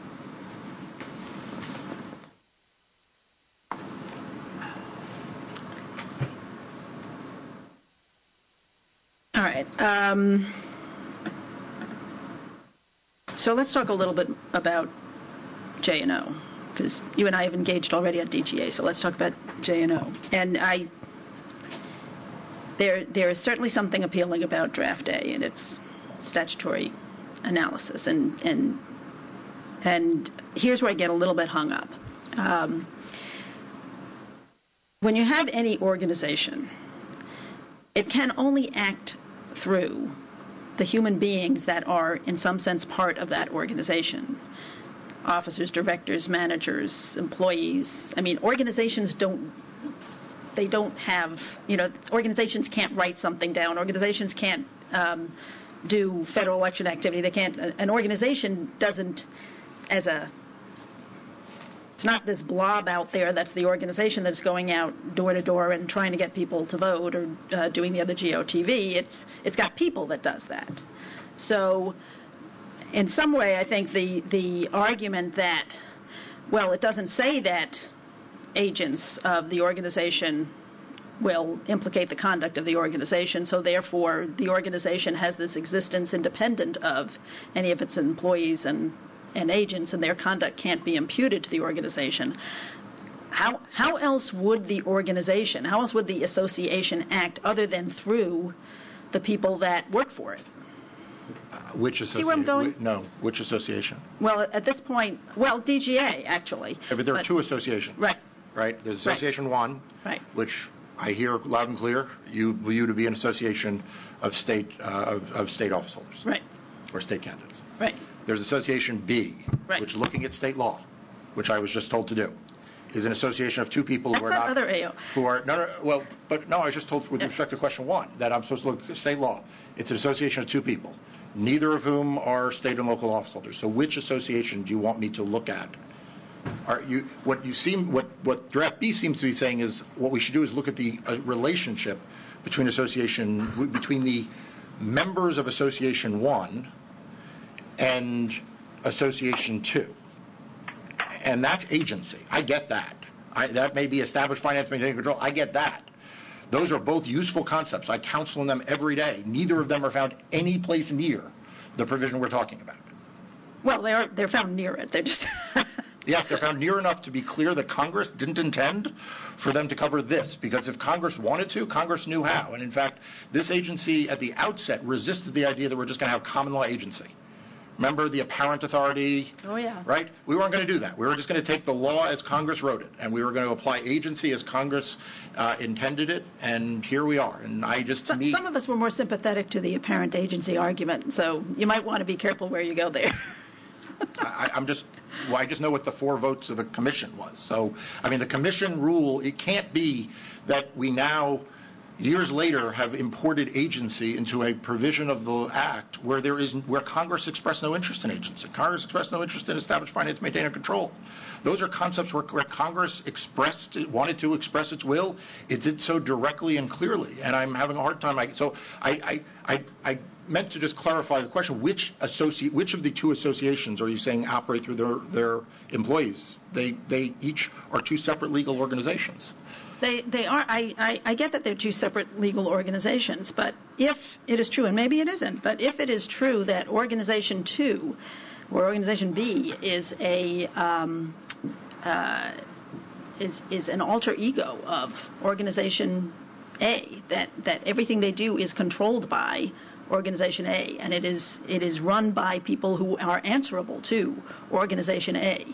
All right. Um, so let's talk a little bit about J and O, because you and I have engaged already on D G A. So let's talk about J and O. And I. There, there is certainly something appealing about Draft A and its statutory analysis, and and and here's where I get a little bit hung up. Um, when you have any organization, it can only act through the human beings that are, in some sense, part of that organization. Officers, directors, managers, employees. I mean, organizations don't. They don't have, you know, organizations can't write something down. Organizations can't um, do federal election activity. They can't, an organization doesn't, as a, it's not this blob out there that's the organization that's going out door to door and trying to get people to vote or uh, doing the other G O T V. It's, it's got people that does that. So in some way, I think the, the argument that, well, it doesn't say that agents of the organization will implicate the conduct of the organization, so therefore the organization has this existence independent of any of its employees and, and agents, and their conduct can't be imputed to the organization. how how else would the organization, how else would the association act other than through the people that work for it? Uh, which association? See where I'm going? No, which association? Well, at this point, well, D G A, actually. Yeah, but there are two associations. Right. Right? There's Association Right. One, Right. which I hear loud and clear, you, you to be an association of state, uh, of, of state office holders. Right. Or state candidates. Right. There's Association B, Right. which, looking at state law, which I was just told to do, is an association of two people who That's are that not. other A O. Who are, no, no, well, but no, I was just told with Yeah. respect to question one, that I'm supposed to look at state law. It's an association of two people, neither of whom are state and local office holders. So which association do you want me to look at? Are you, what you seem, what, what draft B seems to be saying is, what we should do is look at the uh, relationship between association, between the members of Association One and Association Two. And that's agency. I get that. I, that may be established finance, maintaining control. I get that. Those are both useful concepts. I counsel on them every day. Neither of them are found any place near the provision we're talking about. Well, they're they're found near it. They're just. Yes, they're found near enough to be clear that Congress didn't intend for them to cover this, because if Congress wanted to, Congress knew how. And in fact, this agency at the outset resisted the idea that we're just going to have common law agency. Remember the apparent authority? Oh, yeah. Right? We weren't going to do that. We were just going to take the law as Congress wrote it, and we were going to apply agency as Congress uh, intended it, and here we are. And I just, to Some, me... some of us were more sympathetic to the apparent agency argument, so you might want to be careful where you go there. I, I'm just, well, I just know what the four votes of the commission was. So, I mean, the commission rule, it can't be that we now, years later, have imported agency into a provision of the act where there is, where Congress expressed no interest in agency. Congress expressed no interest in established finance, maintain, and control. Those are concepts where, where Congress expressed, wanted to express its will. It did so directly and clearly, and I'm having a hard time. I, so I, I, I, I meant to just clarify the question: which associate, which of the two associations are you saying operate through their their employees? They they each are two separate legal organizations. They they are. I, I, I get that they're two separate legal organizations, but if it is true, and maybe it isn't, but if it is true that Organization Two, or Organization B, is a um, uh, is is an alter ego of Organization A, that that everything they do is controlled by Organization A, and it is it is run by people who are answerable to Organization A.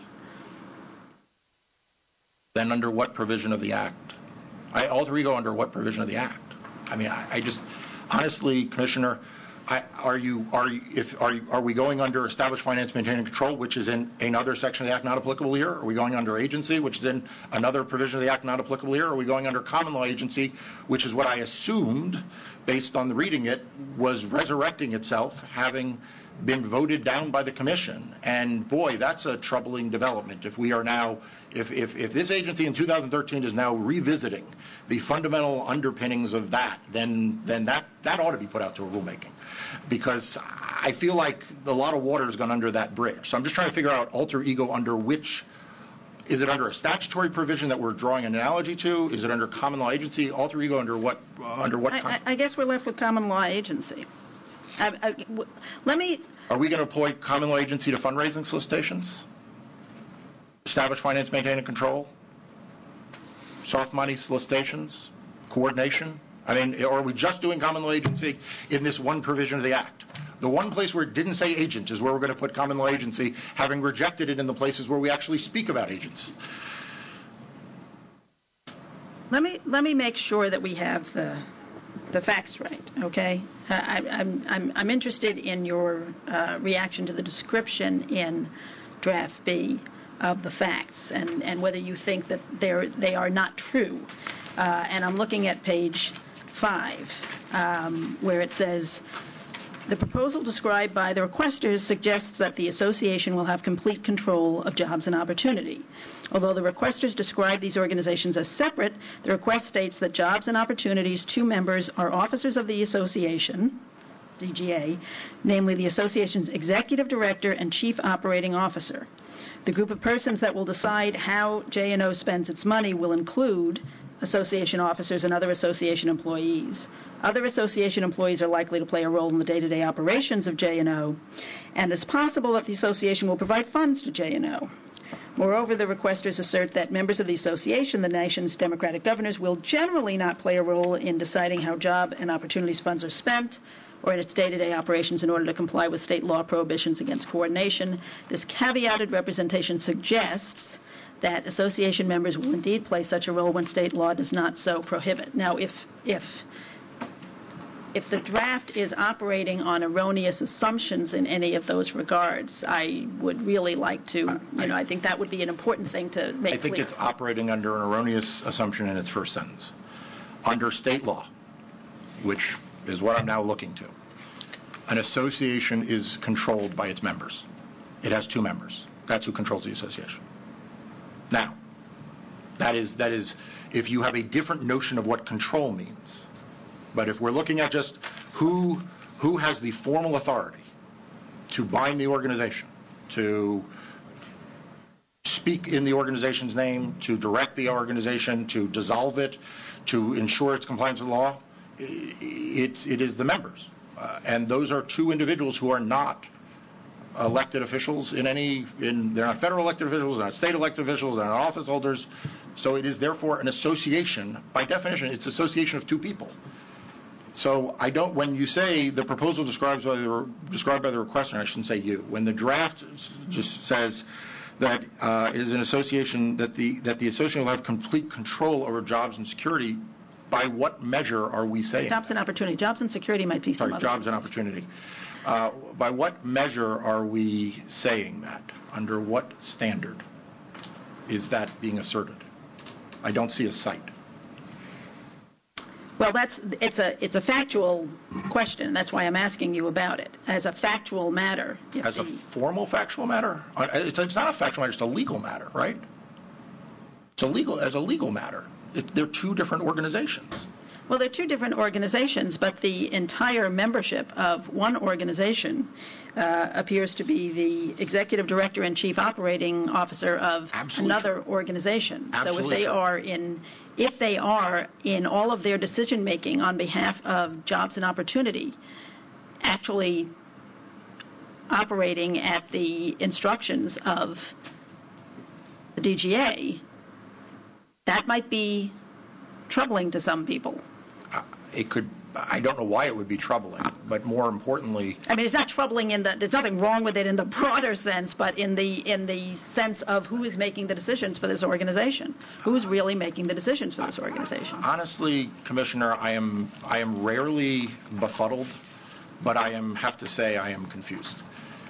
Then under what provision of the act? I alter ego under what provision of the act? I mean, I, I just, honestly, Commissioner, I, are you are you, if are you, are we going under established finance, maintain, and control, which is in another section of the act not applicable here? Are we going under agency, which is in another provision of the act not applicable here? Are we going under common law agency, which is what I assumed, based on the reading it, was resurrecting itself, having been voted down by the commission? And boy, that's a troubling development. If we are now, if if, if this agency in two thousand thirteen is now revisiting the fundamental underpinnings of that, then then that that ought to be put out to a rulemaking, because I feel like a lot of water has gone under that bridge. So I'm just trying to figure out alter ego under which. Is it under a statutory provision that we're drawing an analogy to? Is it under common law agency? Alter ego under what? Uh, under what? I, I, I guess we're left with common law agency. I, I, w- let me. Are we going to employ common law agency to fundraising solicitations? Establish, finance, maintain, and control? Soft money solicitations? Coordination? I mean, or are we just doing common law agency in this one provision of the Act? The one place where it didn't say agent is where we're going to put common law agency, having rejected it in the places where we actually speak about agents. Let me let me make sure that we have the the facts right. Okay, I, I'm I'm I'm interested in your uh, reaction to the description in draft B of the facts, and, and whether you think that they're they are not true. Uh, and I'm looking at page five, um, where it says, the proposal described by the requesters suggests that the association will have complete control of jobs and opportunity. Although the requesters describe these organizations as separate, the request states that Jobs and Opportunity's two members are officers of the association, D G A, namely the association's executive director and chief operating officer. The group of persons that will decide how J and O spends its money will include association officers and other association employees. Other association employees are likely to play a role in the day-to-day operations of J and O, and it's possible that the association will provide funds to J and O. Moreover, the requesters assert that members of the association, the nation's Democratic governors, will generally not play a role in deciding how job and opportunities funds are spent or in its day-to-day operations in order to comply with state law prohibitions against coordination. This caveated representation suggests that association members will indeed play such a role when state law does not so prohibit. Now, if if if the draft is operating on erroneous assumptions in any of those regards, I would really like to, you know, I think that would be an important thing to make clear. I think clear. It's operating under an erroneous assumption in its first sentence. Under state law, which is what I'm now looking to, an association is controlled by its members. It has two members. That's who controls the association. Now, that is, that is, if you have a different notion of what control means, but if we're looking at just who, who has the formal authority to bind the organization, to speak in the organization's name, to direct the organization, to dissolve it, to ensure its compliance with law, it, it is the members. Uh, and those are two individuals who are not elected officials in any, in, they're not federal elected officials, they're not state elected officials, they're not office holders. So it is therefore an association. By definition, it's an association of two people. So I don't, when you say the proposal describes by the, described by the requester, I shouldn't say you, when the draft just says that uh, is an association, that the, that the association will have complete control over jobs and security, by what measure are we saying Jobs that? and opportunity. Jobs and security might be some Sorry, other jobs and things. opportunity. Uh, by what measure are we saying that? Under what standard is that being asserted? I don't see a cite. Well, that's, it's a, it's a factual question. That's why I'm asking you about it. As a factual matter. if As a the- formal factual matter? Uh, It's, it's not a factual matter, it's a legal matter, right? It's a legal, as a legal matter. It, they're two different organizations. Well, they're two different organizations, but the entire membership of one organization uh, appears to be the executive director and chief operating officer of Absolutely another organization. Absolutely so if they true. are in, if they are in all of their decision making on behalf of jobs and opportunity, actually operating at the instructions of the D G A, that might be troubling to some people. It could, I don't know why it would be troubling, but more importantly, I mean, it's not troubling in the, there's nothing wrong with it in the broader sense, but in the, in the sense of who is making the decisions for this organization. Who's really making the decisions for this organization? honestly, Commissioner, I am, I am rarely befuddled, but I am, have to say I am confused.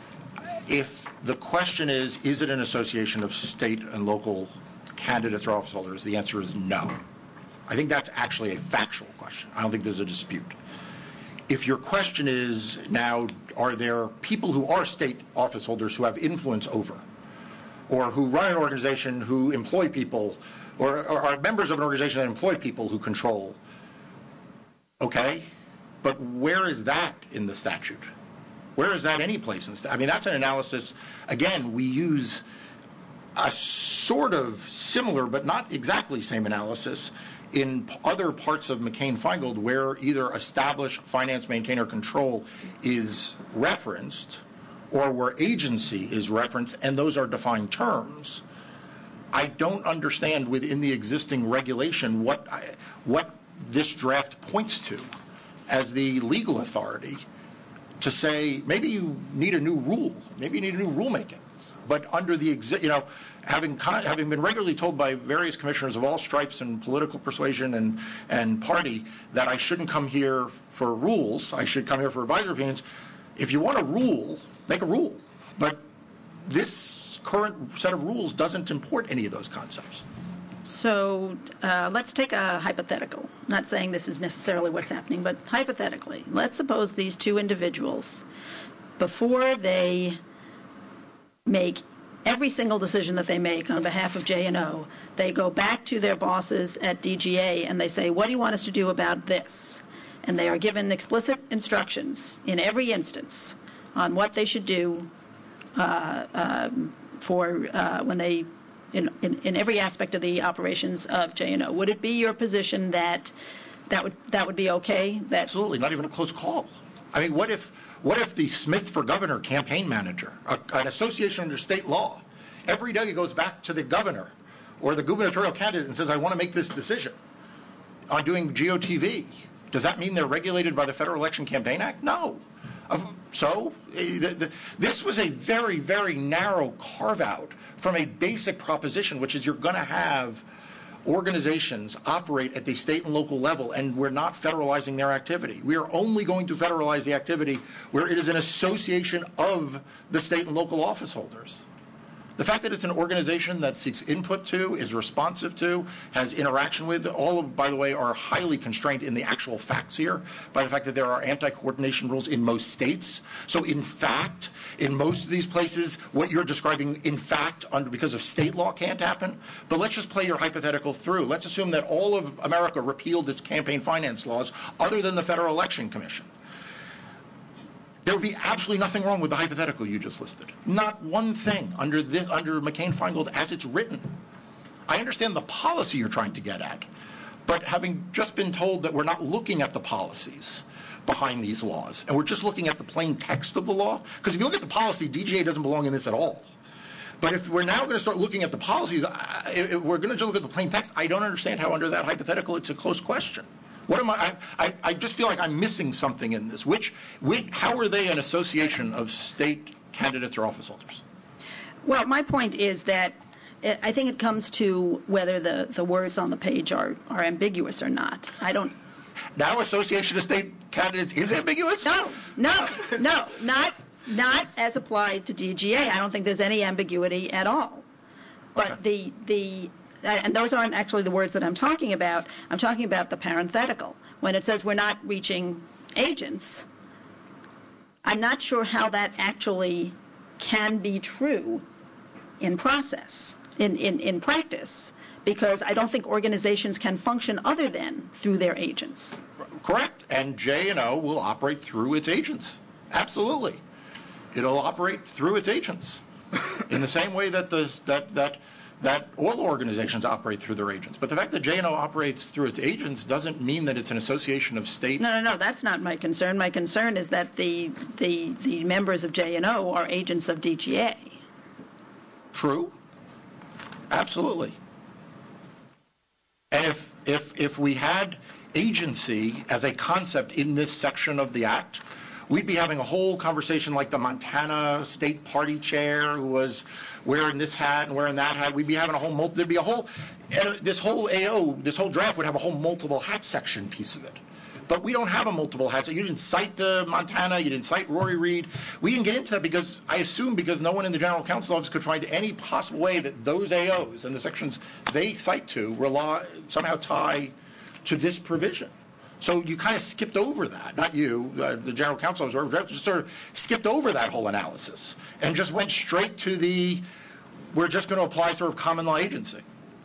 If the question is, is it an association of state and local candidates or office holders, the answer is no. I think that's actually a factual question. I don't think there's a dispute. If your question is now, are there people who are state office holders who have influence over, or who run an organization who employ people, or, or are members of an organization that employ people who control, okay, but where is that in the statute? Where is that any place in the statute? I mean, that's an analysis, again, we use a sort of similar but not exactly same analysis in p- other parts of McCain-Feingold where either establish, finance, maintain, or control is referenced or where agency is referenced, and those are defined terms. I don't understand within the existing regulation what, I, what this draft points to as the legal authority to say maybe you need a new rule, maybe you need a new rulemaking. But under the, exi- you know, having con- having been regularly told by various commissioners of all stripes and political persuasion and, and party that I shouldn't come here for rules, I should come here for advisory opinions. If you want a rule, make a rule. But this current set of rules doesn't import any of those concepts. So uh, let's take a hypothetical. Not saying this is necessarily what's happening, but hypothetically, let's suppose these two individuals, before they make every single decision that they make on behalf of J and O, they go back to their bosses at D G A and they say, what do you want us to do about this? And they are given explicit instructions in every instance on what they should do uh, um, for uh, when they, in, in, in every aspect of the operations of J and O. Would it be your position that that would, that would be okay? That Absolutely, not even a close call. I mean, what if what if the Smith for Governor campaign manager, a, an association under state law, every day it goes back to the governor or the gubernatorial candidate and says, I want to make this decision on doing G O T V. Does that mean they're regulated by the Federal Election Campaign Act? No. So the, the, this was a very, very narrow carve-out from a basic proposition, which is you're going to have organizations operate at the state and local level, and we're not federalizing their activity. We are only going to federalize the activity where it is an association of the state and local office holders. The fact that it's an organization that seeks input to, is responsive to, has interaction with, all of, by the way, are highly constrained in the actual facts here by the fact that there are anti-coordination rules in most states. So in fact, in most of these places, what you're describing, in fact, under because of state law can't happen. But let's just play your hypothetical through. Let's assume that all of America repealed its campaign finance laws other than the Federal Election Commission. There would be absolutely nothing wrong with the hypothetical you just listed. Not one thing under this, under McCain-Feingold as it's written. I understand the policy you're trying to get at, but having just been told that we're not looking at the policies behind these laws, and we're just looking at the plain text of the law, because if you look at the policy, D G A doesn't belong in this at all. But if we're now going to start looking at the policies, if we're going to just look at the plain text, I don't understand how under that hypothetical it's a close question. What am I, I, I just feel like I'm missing something in this. Which, which, how are they an association of state candidates or office holders? Well, my point is that it, I think it comes to whether the, the words on the page are, are ambiguous or not. I don't. Now association of state candidates is ambiguous? No, no, no, not, not as applied to D G A. I don't think there's any ambiguity at all. But okay. the, the, and those aren't actually the words that I'm talking about. I'm talking about the parenthetical. When it says we're not reaching agents, I'm not sure how that actually can be true in process, in, in, in practice, because I don't think organizations can function other than through their agents. Correct. And J and O will operate through its agents. Absolutely. It'll operate through its agents in the same way that the, that, that that all organizations operate through their agents. But the fact that J and O operates through its agents doesn't mean that it's an association of state. No, no, no, that's not my concern. My concern is that the the, the members of J and O are agents of D G A. True. Absolutely. And if if if we had agency as a concept in this section of the Act, we'd be having a whole conversation like the Montana State Party chair who was wearing this hat and wearing that hat. We'd be having a whole, there'd be a whole, this whole A O, this whole draft would have a whole multiple hat section piece of it. But we don't have a multiple hat. So you didn't cite the Montana, you didn't cite Rory Reid. We didn't get into that because, I assume because no one in the General Counsel's office could find any possible way that those A Os and the sections they cite to rely, somehow tie to this provision. So you kind of skipped over that, not you, uh, the General Counsel, just sort of skipped over that whole analysis and just went straight to the, we're just going to apply sort of common law agency.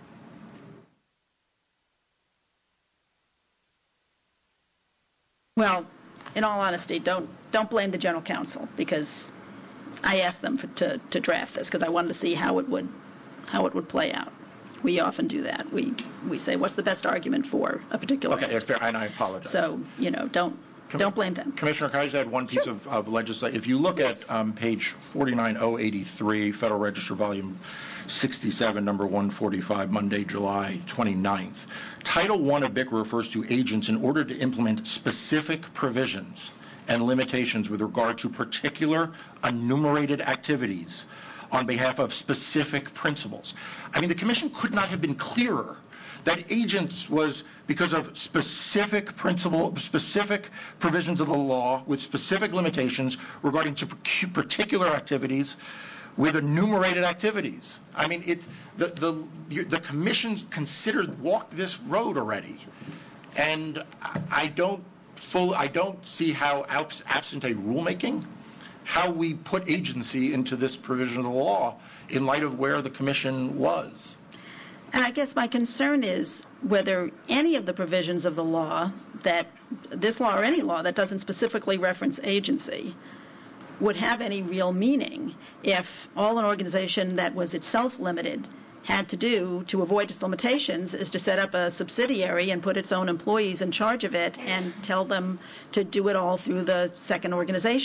Well, in all honesty, don't don't blame the General Counsel, because I asked them for, to to draft this because I wanted to see how it would how it would play out. We often do that. We we say, what's the best argument for a particular Okay, answer? fair, and I apologize. So, you know, don't Com- don't blame them. Commissioner, can I just add one piece Sure. of, of legislation? If you look Yes. at um, page forty-nine oh eighty-three, Federal Register, volume sixty-seven, number one forty-five, Monday, July twenty-ninth, Title one of B I C refers to agents in order to implement specific provisions and limitations with regard to particular enumerated activities on behalf of specific principles. I mean, the Commission could not have been clearer that agents was because of specific principle, specific provisions of the law with specific limitations regarding to particular activities with enumerated activities. I mean, it's the the the Commission considered walked this road already, and I don't full I don't see how absent a rulemaking, how we put agency into this provision of the law in light of where the Commission was. And I guess my concern is whether any of the provisions of the law, that this law or any law that doesn't specifically reference agency, would have any real meaning if all an organization that was itself limited had to do to avoid its limitations is to set up a subsidiary and put its own employees in charge of it and tell them to do it all through the second organization.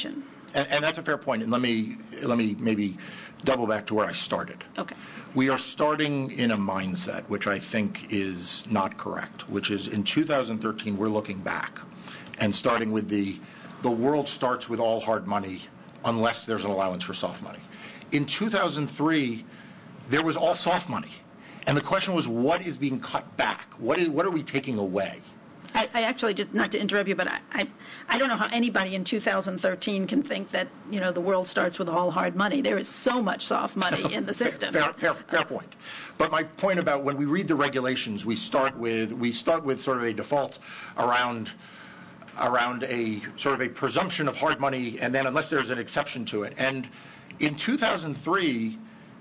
And, and that's a fair point. And let me let me maybe double back to where I started. Okay. We are starting in a mindset which I think is not correct, which is in two thousand thirteen, we're looking back and starting with the, the world starts with all hard money unless there's an allowance for soft money. In two thousand three, there was all soft money. And the question was, what is being cut back? What is, what are we taking away? I, I actually, just not to interrupt you, but I, I, I don't know how anybody in two thousand thirteen can think that, you know, the world starts with all hard money. There is so much soft money in the system. Fair, fair, fair point. But my point about when we read the regulations, we start with we start with sort of a default around around a sort of a presumption of hard money, and then unless there's an exception to it. And in two thousand three,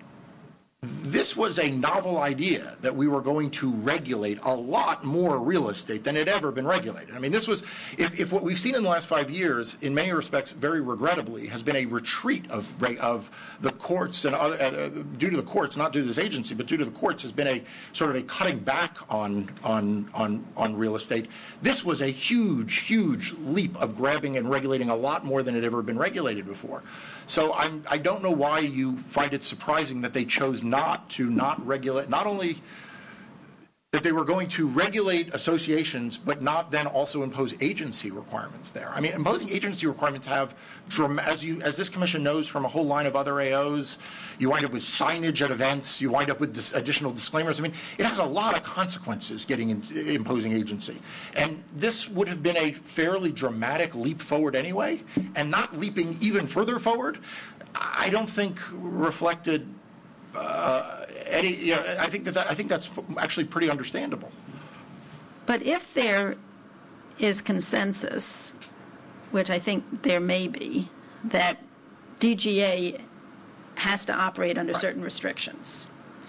this was a novel idea that we were going to regulate a lot more real estate than had ever been regulated. I mean, this was, if, if what we've seen in the last five years, in many respects, very regrettably, has been a retreat of of the courts and other, uh, due to the courts, not due to this agency, but due to the courts, has been a sort of a cutting back on on on on real estate. This was a huge, huge leap of grabbing and regulating a lot more than had ever been regulated before. So I'm, I don't know why you find it surprising that they chose not to not regulate, not only that they were going to regulate associations, but not then also impose agency requirements there. I mean, imposing agency requirements have, as you, as this commission knows from a whole line of other A Os, you wind up with signage at events, you wind up with dis- additional disclaimers. I mean, it has a lot of consequences getting in, imposing agency. And this would have been a fairly dramatic leap forward anyway, and not leaping even further forward, I don't think reflected Uh, any, you know, I think that, that I think that's actually pretty understandable. But if there is consensus, which I think there may be, that D G A has to operate under Right. certain restrictions,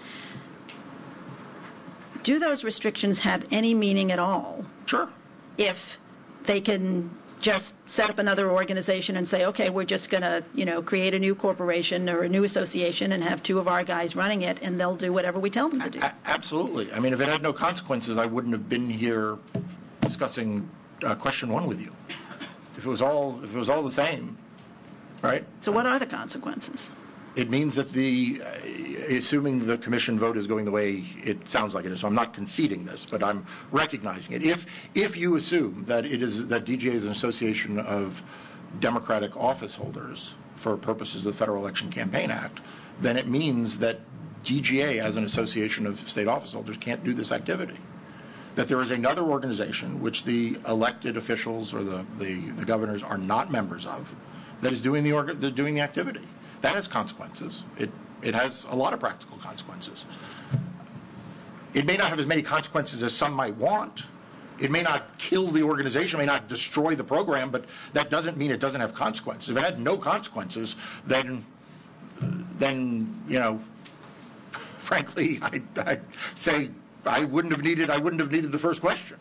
do those restrictions have any meaning at all Sure. if they can just set up another organization and say, okay, we're just going to, you know, create a new corporation or a new association and have two of our guys running it, and they'll do whatever we tell them to do? A- absolutely. I mean, if it had no consequences, I wouldn't have been here discussing uh, question one with you. If it was all, if it was all the same, right? So what are the consequences? It means that the, uh, assuming the commission vote is going the way it sounds like it is, so I'm not conceding this, but I'm recognizing it. If if you assume that it is that D G A is an association of Democratic office holders for purposes of the Federal Election Campaign Act, then it means that D G A, as an association of state office holders, can't do this activity. That there is another organization which the elected officials or the the, the governors are not members of, that is doing the org- they're doing the activity. That has consequences. It it has a lot of practical consequences. It may not have as many consequences as some might want. It may not kill the organization, may not destroy the program, but that doesn't mean it doesn't have consequences. If it had no consequences, then then you know, frankly, I'd, I'd say I wouldn't have needed I wouldn't have needed the first question.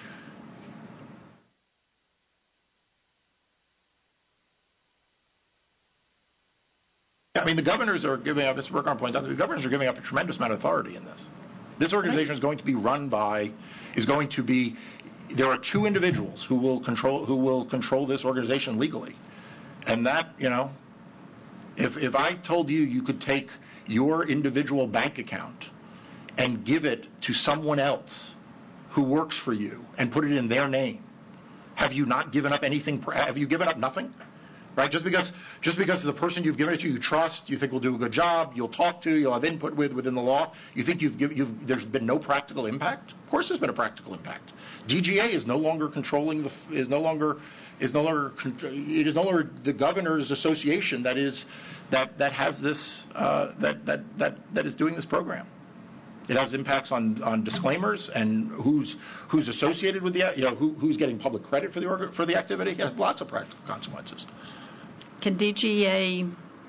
I mean, the governors are giving up, Mister Burkhardt points out, the governors are giving up a tremendous amount of authority in this. This organization is going to be run by, is going to be, there are two individuals who will control, who will control this organization legally. And that, you know, if, if I told you you could take your individual bank account and give it to someone else who works for you and put it in their name, have you not given up anything, have you given up nothing? Right? Just because just because the person you've given it to you trust, you think will do a good job, you'll talk to, you'll have input with within the law, you think you've given, you've, there's been no practical impact? Of course there's been a practical impact. D G A is no longer controlling the, is no longer, is no longer, it is no longer the governor's association that is, that, that has this, uh, that, that, that, that is doing this program. It has impacts on, on disclaimers and who's who's associated with the, you know, who, who's getting public credit for the org, for the activity. It has lots of practical consequences. Can D G A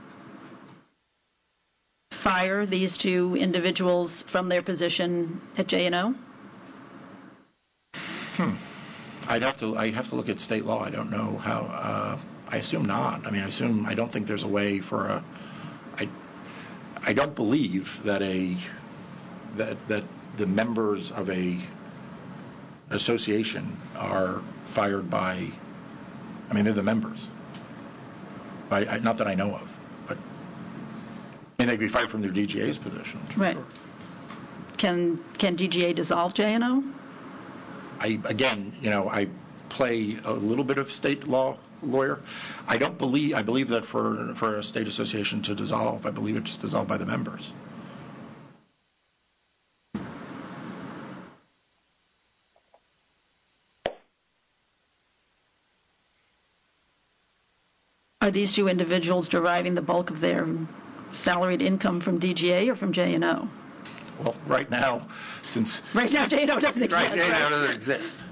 fire these two individuals from their position at J and O? Hmm. I'd have to. I have to look at state law. I don't know how. Uh, I assume not. I mean, I assume. I don't think there's a way for a. I. I don't believe that a. That that the members of a association are fired by. I mean, they're the members. I, I, not that I know of. But and they'd be fired from their D G A's position. Right. Sure. Can can D G A dissolve J and O? I again, you know, I play a little bit of state law lawyer. I don't believe. I believe that for for a state association to dissolve, I believe it's dissolved by the members. Are these two individuals deriving the bulk of their salaried income from D G A or from J and O? Well, right now, since Right now, J and O doesn't exist. right now doesn't exist.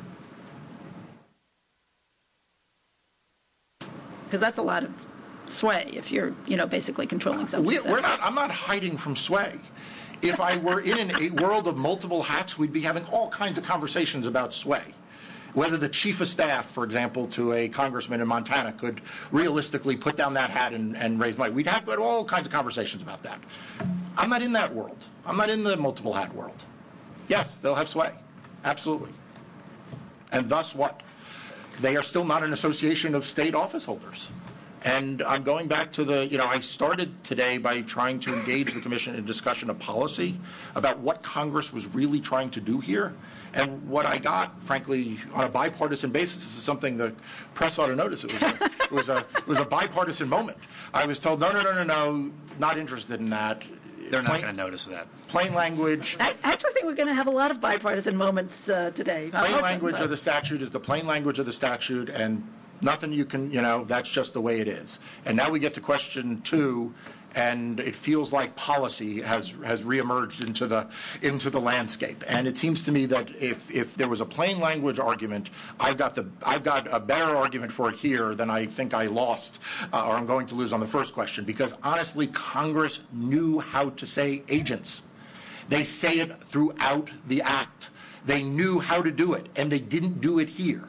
Because that's a lot of sway if you're, you know, basically controlling something. We, we're not. I'm not hiding from sway. If I were in an, a world of multiple hats, we'd be having all kinds of conversations about sway. Whether the chief of staff, for example, to a congressman in Montana could realistically put down that hat and, and raise money. We'd have all kinds of conversations about that. I'm not in that world. I'm not in the multiple hat world. Yes, they'll have sway. Absolutely. And thus what? They are still not an association of state office holders. And I'm going back to the, you know, I started today by trying to engage the commission in a discussion of policy about what Congress was really trying to do here. And what I got, frankly, on a bipartisan basis, this is something the press ought to notice. It was a, it was a, it was a bipartisan moment. I was told, no, no, no, no, no, not interested in that. They're not Plain- going to notice that. Plain language. I actually think we're going to have a lot of bipartisan moments uh, today. I'm Plain hoping, language but- of the statute is the plain language of the statute, and nothing you can, you know, that's just the way it is. And now we get to question two, and it feels like policy has has reemerged into the into the landscape. And it seems to me that if if there was a plain language argument, I've got the I've got a better argument for it here than I think I lost uh, or I'm going to lose on the first question, because honestly, Congress knew how to say agents. They say it throughout the act. They knew how to do it, and they didn't do it here.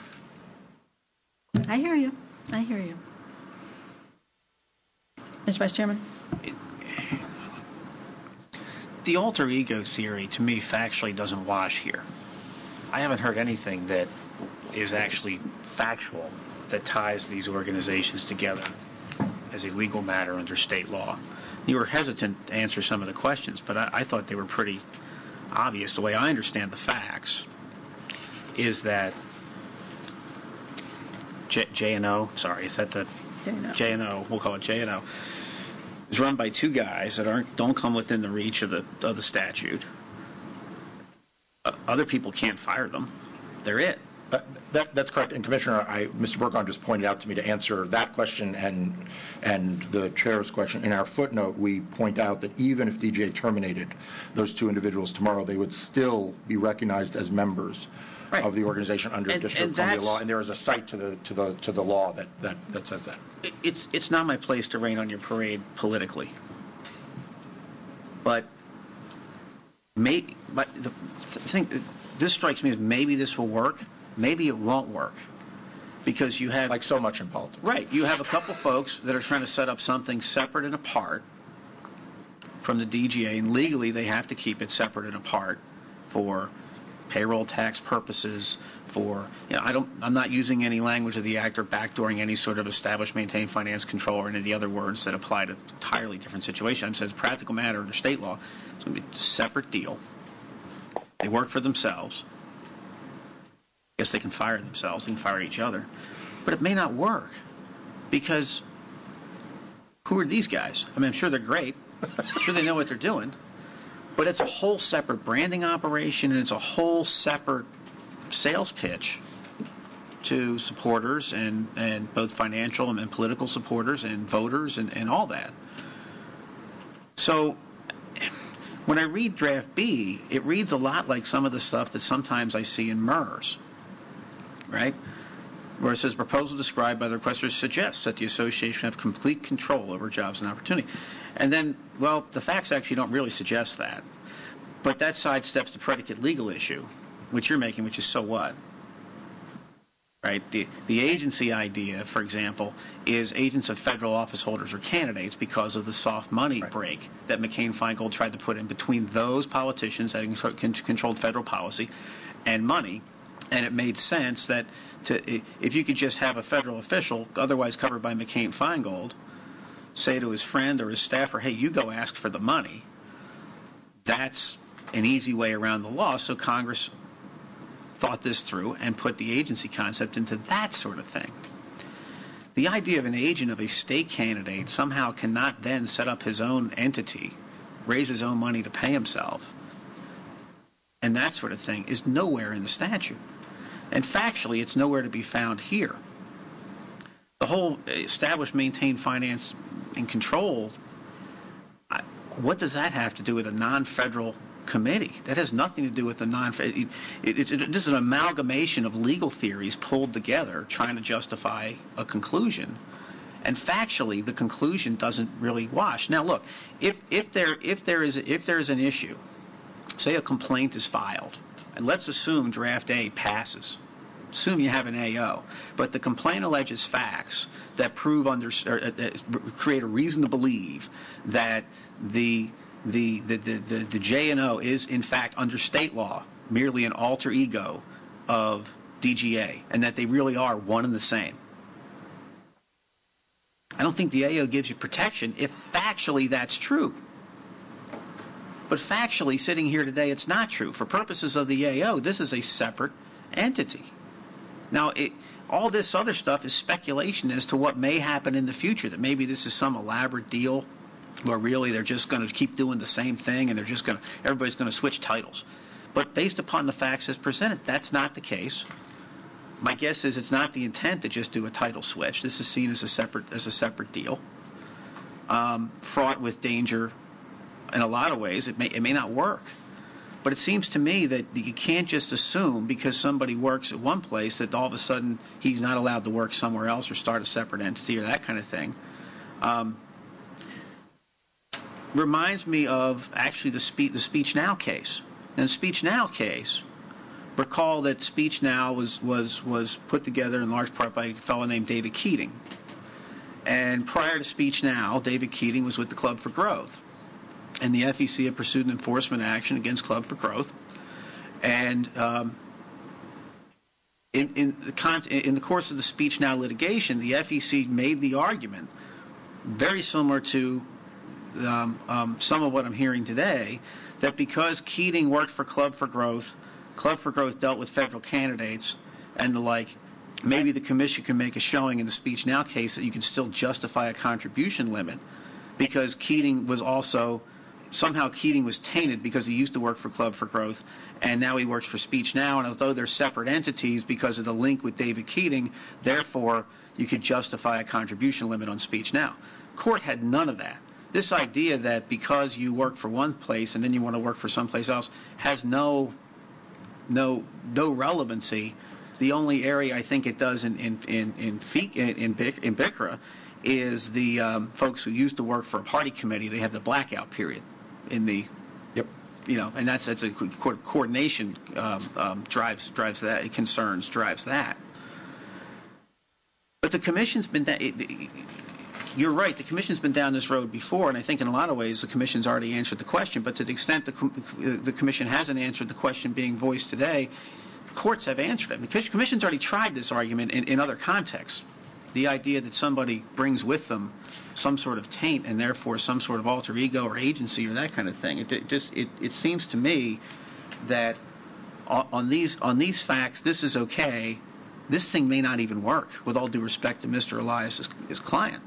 I hear you. I hear you. Mister Vice Chairman? The alter ego theory, to me, factually doesn't wash here. I haven't heard anything that is actually factual that ties these organizations together as a legal matter under state law. You were hesitant to answer some of the questions, but I, I thought they were pretty obvious. The way I understand the facts is that J, J and O, sorry, is that the J and O. J and O, we'll call it J and O, is run by two guys that aren't don't come within the reach of the of the statute. Uh, other people can't fire them. They're it. Uh, that, that's correct. And Commissioner, I, Mister Burgon just pointed out to me to answer that question and and the chair's question. In our footnote, we point out that even if D G A terminated those two individuals tomorrow, they would still be recognized as members Right. of the organization under And- District and of Columbia that's- law. And there is a cite to the to the to the law that, that, that says that. It- It's it's not my place to rain on your parade politically, but may but the thing this strikes me as maybe this will work, maybe it won't work, because you have Like so much in politics. right you have a couple folks that are trying to set up something separate and apart from the D G A, and legally they have to keep it separate and apart for payroll tax purposes, for, you know, I don't, I'm not using any language of the act or backdooring any sort of establish, maintain, finance, control, or any of the other words that apply to entirely different situations. I'm saying it's a practical matter under state law. It's going to be a separate deal. They work for themselves. I guess they can fire themselves, they can fire each other. But it may not work, because who are these guys? I mean, I'm sure they're great. I'm sure they know what they're doing. But it's a whole separate branding operation, and it's a whole separate sales pitch to supporters, and, and both financial and, and political supporters and voters and, and all that. So when I read Draft B, it reads a lot like some of the stuff that sometimes I see in M E R S, right? Where it says, proposal described by the requesters suggests that the association have complete control over jobs and opportunity. And then, well, the facts actually don't really suggest that. But that sidesteps the predicate legal issue, which you're making, which is so what? Right? The, the agency idea, for example, is agents of federal office holders or candidates because of the soft money Right. break that McCain-Feingold tried to put in between those politicians that controlled federal policy and money And it made sense that to, if you could just have a federal official, otherwise covered by McCain-Feingold, say to his friend or his staffer, hey, you go ask for the money, that's an easy way around the law. So Congress thought this through and put the agency concept into that sort of thing. The idea of an agent of a state candidate somehow cannot then set up his own entity, raise his own money to pay himself, and that sort of thing is nowhere in the statute. And factually, it's nowhere to be found here. The whole establish, maintain, finance, and control, what does that have to do with a non-federal committee? That has nothing to do with the non-federal. It, it, it, it, this is an amalgamation of legal theories pulled together trying to justify a conclusion. And factually, the conclusion doesn't really wash. Now, look, if, if, there, if, there is, if there is an issue, say a complaint is filed, and let's assume draft A passes. Assume you have an A O, but the complaint alleges facts that prove under or, uh, create a reason to believe that the the the the, the, the J and O is in fact under state law merely an alter ego of D G A, and that they really are one and the same. I don't think the A O gives you protection if factually that's true. But factually, sitting here today, it's not true. For purposes of the A O, this is a separate entity. Now, it, all this other stuff is speculation as to what may happen in the future, that maybe this is some elaborate deal where really they're just going to keep doing the same thing and they're just going to, everybody's going to switch titles. But based upon the facts as presented, that's not the case. My guess is it's not the intent to just do a title switch. This is seen as a separate, as a separate deal, um, fraught with danger. In a lot of ways, it may it may not work. But it seems to me that you can't just assume because somebody works at one place that all of a sudden he's not allowed to work somewhere else or start a separate entity or that kind of thing. Um, reminds me of actually the, spe- the Speech Now case. In the Speech Now case, recall that Speech Now was, was, was put together in large part by a fellow named David Keating. And prior to Speech Now, David Keating was with the Club for Growth. And the F E C had pursued an enforcement action against Club for Growth. And um, in, in, the con- in the course of the Speech Now litigation, the F E C made the argument, very similar to um, um, some of what I'm hearing today, that because Keating worked for Club for Growth, Club for Growth dealt with federal candidates and the like, maybe the commission can make a showing in the Speech Now case that you can still justify a contribution limit because Keating was also... Somehow Keating was tainted because he used to work for Club for Growth, and now he works for Speech Now, and although they're separate entities because of the link with David Keating, therefore you could justify a contribution limit on Speech Now. Court had none of that. This idea that because you work for one place and then you want to work for someplace else has no, no, no relevancy. The only area I think it does in in in in, in, in, Bic, in BICRA is the um, folks who used to work for a party committee. They have the blackout period. In the, yep, you know, and that's that's a co- coordination um, um, drives drives that concerns drives that. But the commission's been da- it, it, you're right. The commission's been down this road before, and I think in a lot of ways the commission's already answered the question. But to the extent the com- the commission hasn't answered the question being voiced today, the courts have answered it because the commission's already tried this argument in, in other contexts. The idea that somebody brings with them some sort of taint and therefore some sort of alter ego or agency or that kind of thing. It, it just it, it seems to me that on these on these facts, this is okay. This thing may not even work. With all due respect to Mister Elias' his client.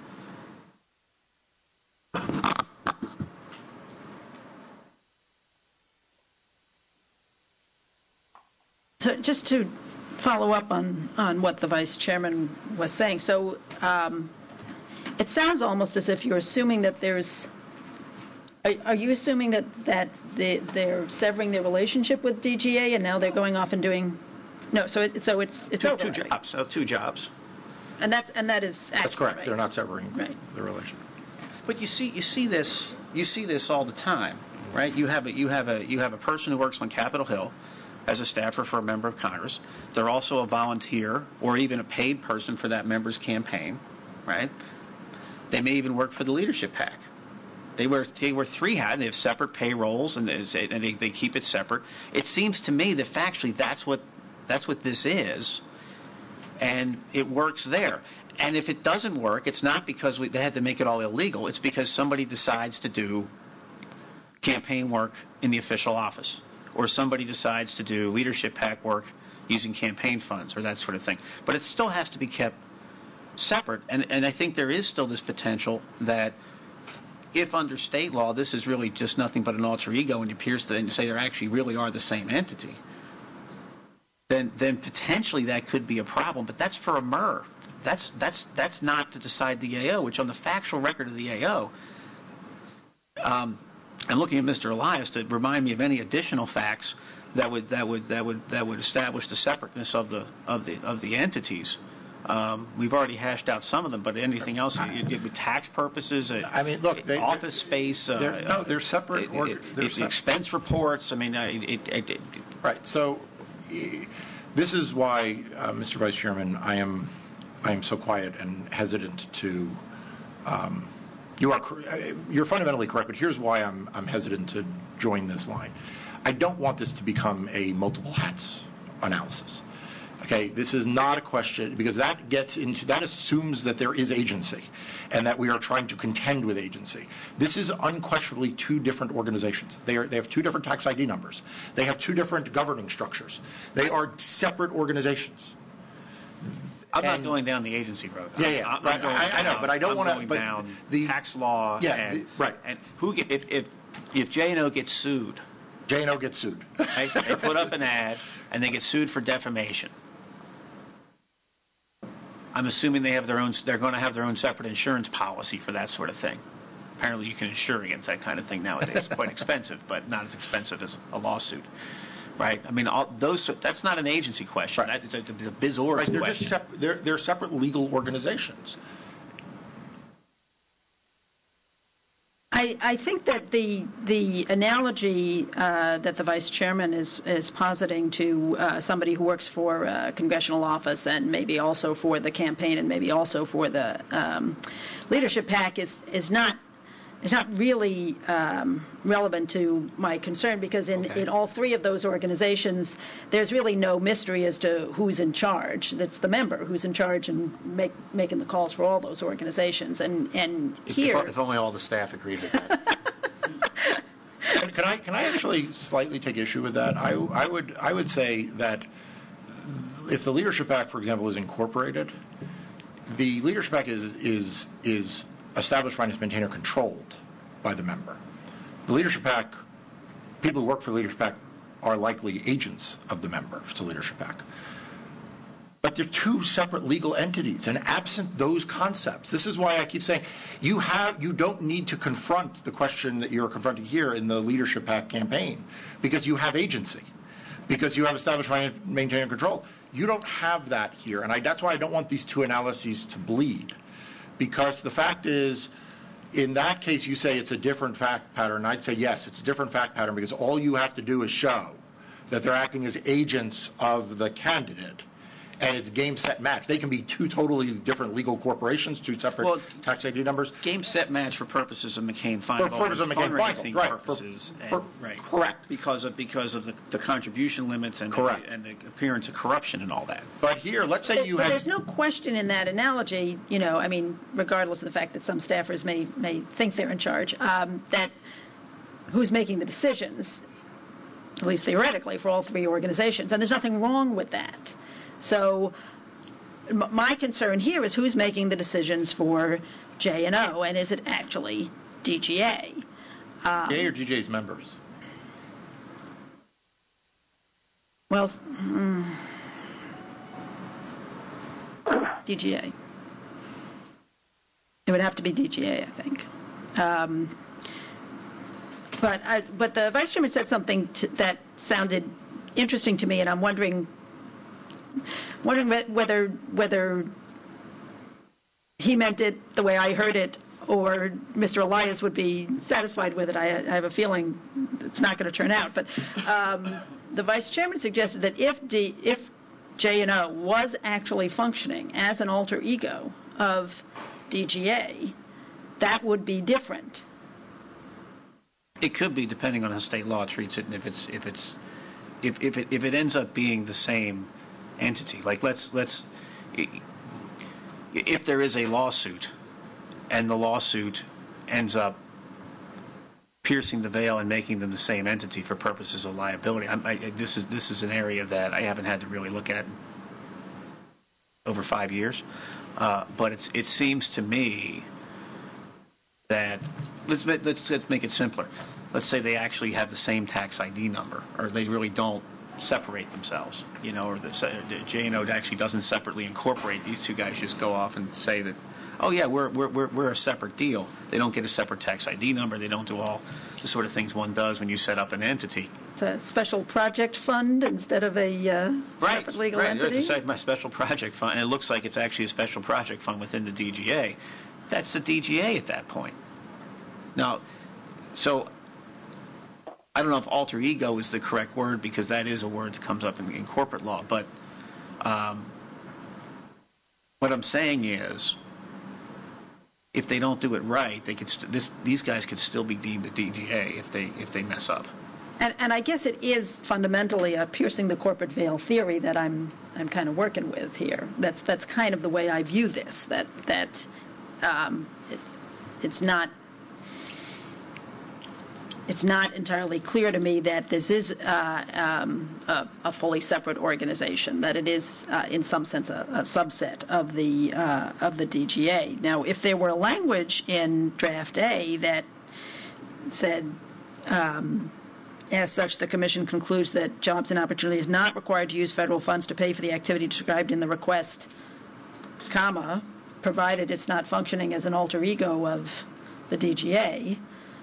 So just to follow up on, on what the vice chairman was saying, so um, it sounds almost as if you're assuming that there's. Are, are you assuming that that they, they're severing their relationship with D G A and now they're going off and doing? No, so it, so it's it's two, over. two jobs. So two jobs. And that's and that is accurate, that's correct. Right? They're not severing right. the relation. But you see, you see this, you see this all the time, right? You have a you have a you have a person who works on Capitol Hill as a staffer for a member of Congress. They're also a volunteer or even a paid person for that member's campaign, right? They may even work for the leadership PAC. They wear they wear three hats. They have separate payrolls and, and they, they keep it separate. It seems to me that factually that's what That's what this is, and it works there. And if it doesn't work, it's not because we, they had to make it all illegal. It's because somebody decides to do campaign work in the official office, or somebody decides to do leadership PAC work using campaign funds or that sort of thing. But it still has to be kept separate. And, and I think there is still this potential that if under state law this is really just nothing but an alter ego and it appears to say they actually really are the same entity, then then potentially that could be a problem. But that's for a M E R. That's, that's, that's not to decide the A O, which on the factual record of the A O, um, I'm looking at Mister Elias to remind me of any additional facts that would that would that would that would establish the separateness of the of the of the entities. Um, we've already hashed out some of them, but anything else, you, you, with tax purposes, uh, I mean, look, they, office space, uh, they're, no, they're separate. It, Or, it, they're it, separate. Expense reports. I mean, uh, it, it, it, right. So, eh, this is why, uh, Mister Vice Chairman, I am I am so quiet and hesitant to. Um, You are you're fundamentally correct, but here's why I'm I'm hesitant to join this line. I don't want this to become a multiple hats analysis. Okay, this is not a question, because that gets into that assumes that there is agency and that we are trying to contend with agency. This is unquestionably two different organizations. They are they have two different tax I D numbers. They have two different governing structures. They are separate organizations. I'm And- not going down the agency road. Yeah, yeah, I'm, I'm right. going I- I know, down- but I don't I'm wanna- going but down the- tax law. Yeah, and, the- right. And who get, if if if J and O gets sued, J and O gets sued. right, they put up an ad and they get sued for defamation. I'm assuming they have their own. They're going to have their own separate insurance policy for that sort of thing. Apparently, you can insure against that kind of thing nowadays. It's quite expensive, but not as expensive as a lawsuit. Right? I mean, all those. That's not an agency question. Right. That, it's a, a biz org Right, they're question. just sep- they're they're separate legal organizations. I, I think that the the analogy uh, that the vice chairman is is positing to uh, somebody who works for a congressional office and maybe also for the campaign and maybe also for the um, leadership PAC is is not is not really um, relevant to my concern, because in, Okay. in all three of those organizations there's really no mystery as to who's in charge. That's the member who's in charge and make, making the calls for all those organizations. And and If, here. if, if only all the staff agreed with that. Can, can I can I actually slightly take issue with that? I I would I would say that if the Leadership Act, for example, is incorporated, the Leadership Act is is is established, financed, maintained, or controlled by the member. The Leadership Act, people who work for the Leadership Act are likely agents of the member to Leadership Act. But they're two separate legal entities, and absent those concepts, this is why I keep saying you have you don't need to confront the question that you're confronting here in the Leadership Act campaign, because you have agency, because you have established, financed, maintained, and control. You don't have that here, and I, that's why I don't want these two analyses to bleed. Because the fact is, in that case, you say it's a different fact pattern. I'd say, yes, it's a different fact pattern, because all you have to do is show that they're acting as agents of the candidate, and it's game, set, match. They can be two totally different legal corporations, two separate Well, tax I D numbers. Game, set, match for purposes of McCain-Feingold. For purposes of and McCain-Feingold, fundraising right, for- purposes, for- and- right. correct. Because of because of the, the contribution limits and Correct. the, and the appearance of corruption and all that. But here, let's say But- you but had... there's no question in that analogy, you know, I mean, regardless of the fact that some staffers may, may think they're in charge, um, that who's making the decisions, at least theoretically, for all three organizations. And there's nothing wrong with that. So m- my concern here is who's making the decisions for J and O, and is it actually D G A? J or D J's members? Well, s- mm, D G A. It would have to be D G A, I think. Um, but I, but the vice chairman said something to, that sounded interesting to me, and I'm wondering wondering whe- whether whether he meant it the way I heard it, or Mister Elias would be satisfied with it. I, I have a feeling it's not going to turn out. But um, the vice chairman suggested that if D, if J and O was actually functioning as an alter ego of D G A, that would be different. It could be, depending on how state law treats it, and if it's if it's if if it if it ends up being the same entity, like let's let's if there is a lawsuit, and the lawsuit ends up piercing the veil and making them the same entity for purposes of liability. I, I, this is this is an area that I haven't had to really look at in over five years, uh, but it's it seems to me that let's let's let's make it simpler. Let's say they actually have the same tax I D number, or they really don't separate themselves, you know, or the, the J and O actually doesn't separately incorporate. These two guys just go off and say that, oh yeah, we're we're we're, we're a separate deal. They don't get a separate tax I D number. They don't do all the sort of things one does when you set up an entity. It's a special project fund instead of a uh, right, separate legal right. entity? It's a, my special project fund, and it looks like it's actually a special project fund within the D G A. That's the D G A at that point. Now, so I don't know if alter ego is the correct word, because that is a word that comes up in, in corporate law, but um, what I'm saying is, if they don't do it right, they could st- this, these guys could still be deemed a D G A if they if they mess up. And, and I guess it is fundamentally a piercing the corporate veil theory that I'm I'm kind of working with here. That's that's kind of the way I view this. That that um, it, it's not it's not entirely clear to me that this is uh, um, a, a fully separate organization. That it is uh, in some sense a, a subset of the uh, of the D G A. Now, if there were language in Draft A that said, Um, As such, the Commission concludes that Jobs and Opportunity is not required to use federal funds to pay for the activity described in the request, comma, provided it's not functioning as an alter ego of the D G A.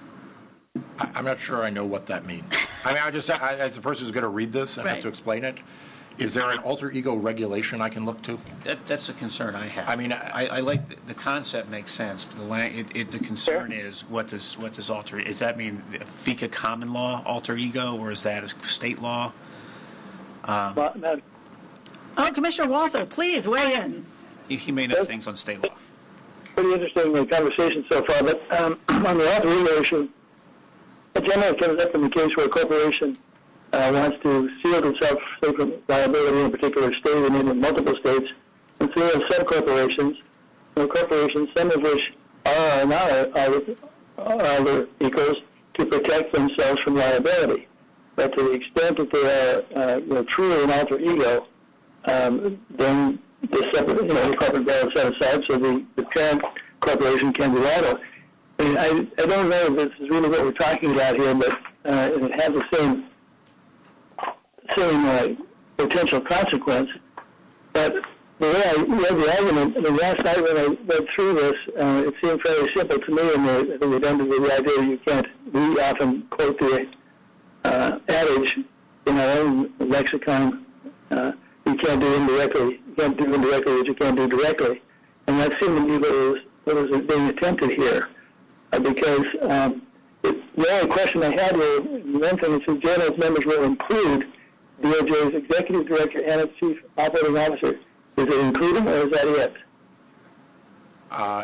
I, I'm not sure I know what that means. I mean, I just, I, as a person who's going to read this and Right. have to explain it, is there an alter ego regulation I can look to? That, that's a concern I have. I mean, I, I like the, the concept makes sense, but the lang- it, it, the concern is what does what does alter? Does that mean FICA common law alter ego, or is that a state law? Well, no, Oh, Commissioner Walther, please weigh in. He, he may know things on state law. pretty interesting uh, conversation so far, but um, on the alter ego issue, it generally comes up in the case where a corporation uh, wants to shield itself from liability in a particular state and in multiple states, and so you have sub-corporations, you know, corporations, some of which are or not alter alter egos to protect themselves from liability. But to the extent that they are uh, you know, truly an alter ego, um, then the separate, you know, the corporate veil is set aside, so the, the parent corporation can be liable. I mean, I, I don't know if this is really what we're talking about here, but uh, it has the same same uh, potential consequence. But the way I read the argument, the last night when I read through this, uh, it seemed fairly simple to me, and the, the redundant with the idea that you can't, we often quote the uh, adage in our own lexicon, uh, you can't do indirectly, you can't do indirectly what you can't do directly. And that seemed to me what was, what was being attempted here. Uh, because um, it, the only question I had here, one thing is that J and O's members will include D O J's executive director and its chief operating officer. Is it including, or is that it? Uh,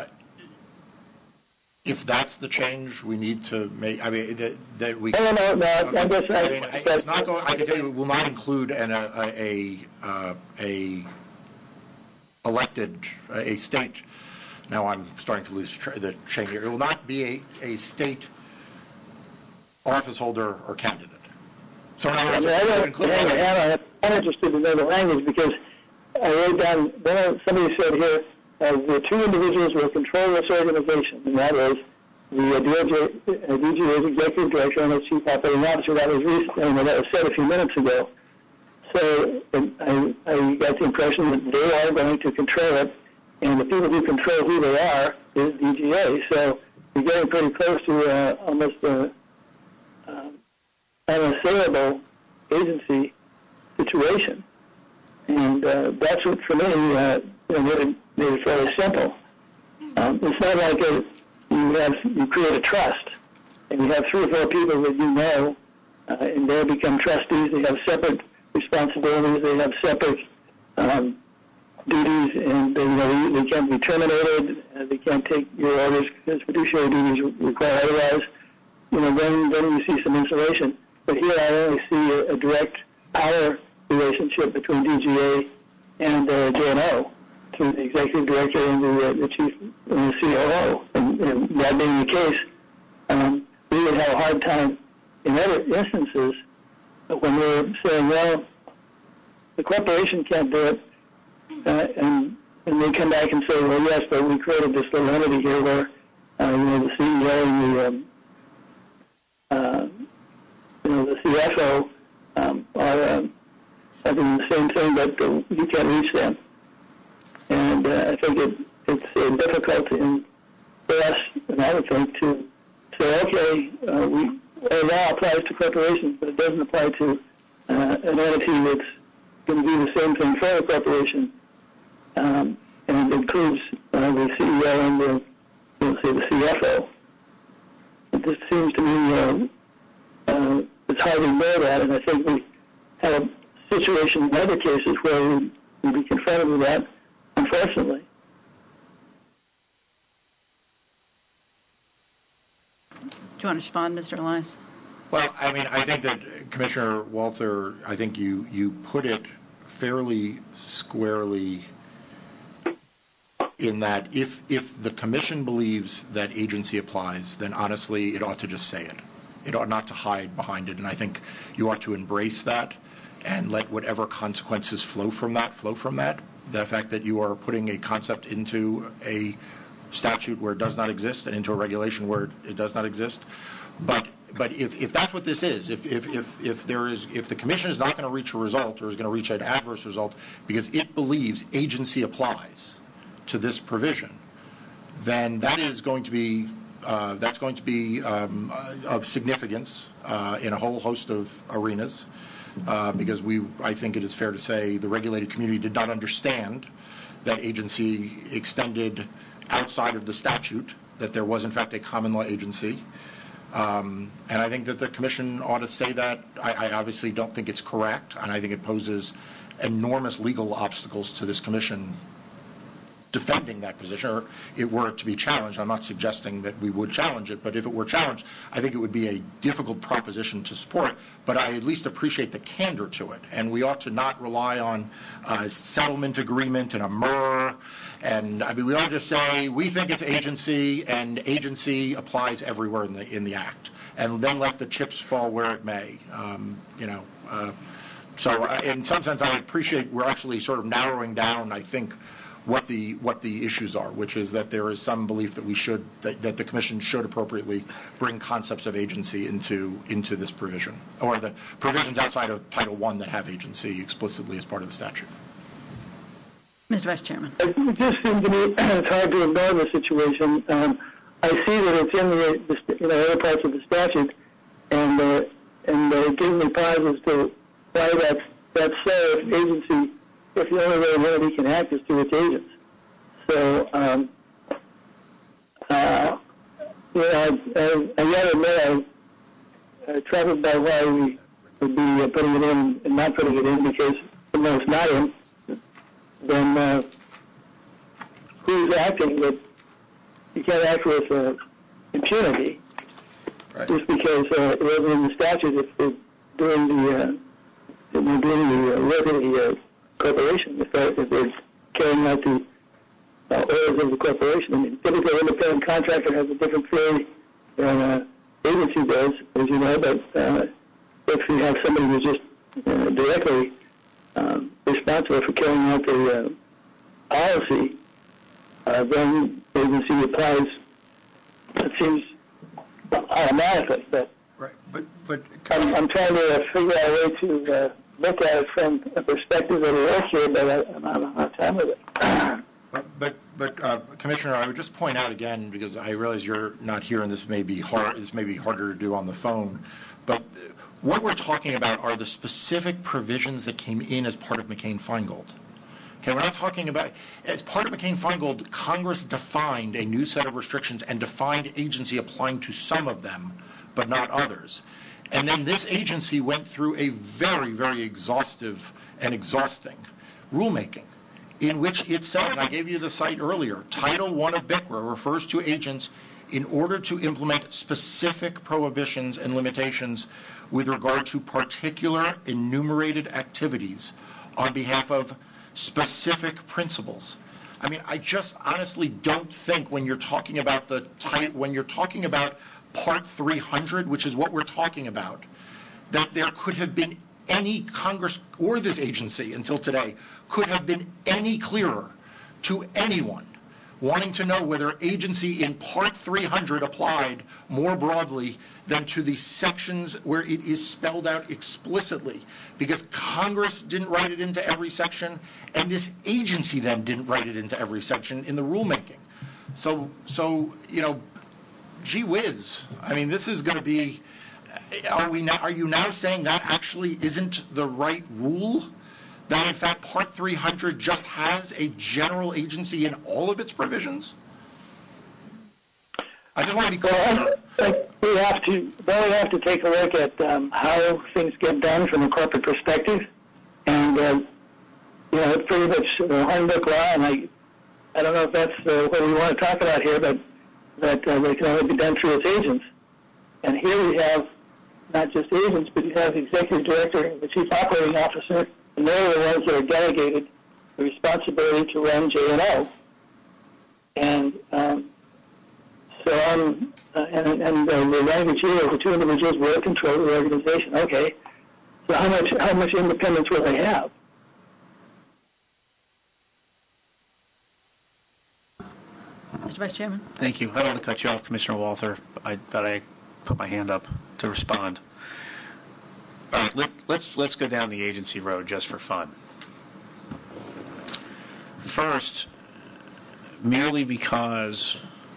if that's the change we need to make, I mean, that, that we. No, no, no, no, I'm just, I mean, it's not going, I can tell you, it will not include an, a, a, uh, a elected, a state, now I'm starting to lose tra- the chain here. It will not be a, a state office holder or candidate. So in other I words, mean, I it will don't, include. hang on, hang on. I'm interested to know the language because I wrote down, one, somebody said here, uh, the two individuals will control this organization, and that is the uh, D O J, uh, D G A's executive director and its chief operating officer. That was recent, and that was said a few minutes ago. So I, I got the impression that they are going to control it, and the people who control who they are is D G A. So you're getting pretty close to uh, almost a, uh, an unassailable agency situation. And uh, that's what, for me, uh, you know, made, it, made it fairly simple. Um, it's not like a, you have you create a trust, and you have three or four people that you know, uh, and they become trustees. They have separate responsibilities. They have separate um, duties, and they, you know, they, they can't be terminated. Uh, they can't take your orders because fiduciary duties require otherwise. You know, then then you see some insulation. But here I only see a, a direct our relationship between D G A and uh, J and O through the executive director and the, uh, the chief and the C O O. And, and that being the case, um, we would have a hard time in other instances when we're saying, well, the corporation can't do it, uh, and, and they come back and say, well, yes, but we created this little entity here where, uh, you know, the C E O and the, um, uh, you know, the C F O um, are, um, are doing the same thing, but uh, you can't reach them. And uh, I think it, it's uh, difficult in, for us, and I would think, to say, okay, uh, we, our law applies to corporations, but it doesn't apply to uh, an entity that's going to do the same thing for a corporation, um, and includes uh, the C E O and the, you know, say, the C F O. It just seems to me uh, uh, it's hard to know that, and I think we have a situation in other cases where we would be confronted with that, unfortunately. Do you want to respond, Mister Elias? Well, I mean, I think that Commissioner Walther, I think you, you put it fairly squarely in that if, if the commission believes that agency applies, then honestly, it ought to just say it. It ought not to hide behind it. And I think you ought to embrace that and let whatever consequences flow from that, flow from that. The fact that you are putting a concept into a statute where it does not exist and into a regulation where it does not exist. But but if, if that's what this is, if if, if if there is if the commission is not going to reach a result or is going to reach an adverse result because it believes agency applies to this provision, then that is going to be uh, that's going to be um, of significance uh, in a whole host of arenas. Uh, because we, I think it is fair to say, the regulated community did not understand that agency extended outside of the statute, that there was in fact a common law agency. Um, and I think that the commission ought to say that. I, I obviously don't think it's correct, and I think it poses enormous legal obstacles to this commission defending that position, or it were to be challenged. I'm not suggesting that we would challenge it, but if it were challenged, I think it would be a difficult proposition to support. But I at least appreciate the candor to it, and we ought to not rely on a settlement agreement and a M R R. And I mean, we ought to just say we think it's agency, and agency applies everywhere in the in the Act, and then let the chips fall where it may. Um, you know. Uh, so, uh, in some sense, I appreciate we're actually sort of narrowing down, I think, what the what the issues are, which is that there is some belief that we should that, that the commission should appropriately bring concepts of agency into into this provision, or the provisions outside of Title One that have agency explicitly as part of the statute. Mister Vice Chairman. It just seems to me it's hard to ignore the situation. Um, I see that it's in the, the you know other parts of the statute, and uh, and uh, it gives me pause as to why that's that's so. If agency if the only way an entity can act is through its agents. So, um, uh, you know, I, I, I gotta admit, I, I'm troubled by why we would be uh, putting it in and not putting it in, because when it's not in, then uh, who's acting? But you can't act with uh, impunity, right, just because uh, it wasn't in the statute. If they're doing the, uh, if they're doing the uh, work of the uh, corporation, if they're, if they're carrying out the uh, orders of the corporation. I mean, typically, an independent contractor has a different theory than an uh, agency does, as you know, but uh, if you have somebody who's just uh, directly um, responsible for carrying out the uh, policy, uh, then the agency applies, it seems, automatically. But, right. but, but I'm, I'm trying to uh, figure out a way to uh, look at it from a perspective that will work here, but I, I don't have enough time with it. But, but, but uh, Commissioner, I would just point out again, because I realize you're not here, and this may be hard. This may be harder to do on the phone. But what we're talking about are the specific provisions that came in as part of McCain-Feingold. Okay, we're not talking about as part of McCain-Feingold. Congress defined a new set of restrictions and defined agency applying to some of them, but not others. And then this agency went through a very, very exhaustive and exhausting rulemaking, in which it said, and I gave you the cite earlier, Title One of B I C R A refers to agents in order to implement specific prohibitions and limitations with regard to particular enumerated activities on behalf of specific principles. I mean, I just honestly don't think when you're talking about the type, when you're talking about Part three hundred, which is what we're talking about, that there could have been any Congress or this agency until today could have been any clearer to anyone wanting to know whether agency in Part three hundred applied more broadly than to the sections where it is spelled out explicitly, because Congress didn't write it into every section, and this agency then didn't write it into every section in the rulemaking. So, so you know, gee whiz, I mean, this is going to be, are we now, are you now saying that actually isn't the right rule? That in fact Part three hundred just has a general agency in all of its provisions? I just want to be clear. Well, I think we have to, then we have to take a look at um, how things get done from a corporate perspective. And, uh, you know, it's pretty much uh, Hornbook law, and I, I don't know if that's uh, what we want to talk about here, but that uh, they can only be done through its agents. And here we have not just agents, but you have the executive director and the chief operating officer, and they're the ones that are delegated the responsibility to run J and O. And um, so I'm, uh, and, and uh, the language here is the two individuals will control the organization. Okay, so how much how much independence will they have? Mister Vice Chairman. Thank you. I don't want to cut you off, Commissioner Walther, I, but I put my hand up to respond. All right, let, let's let's go down the agency road just for fun. First, merely because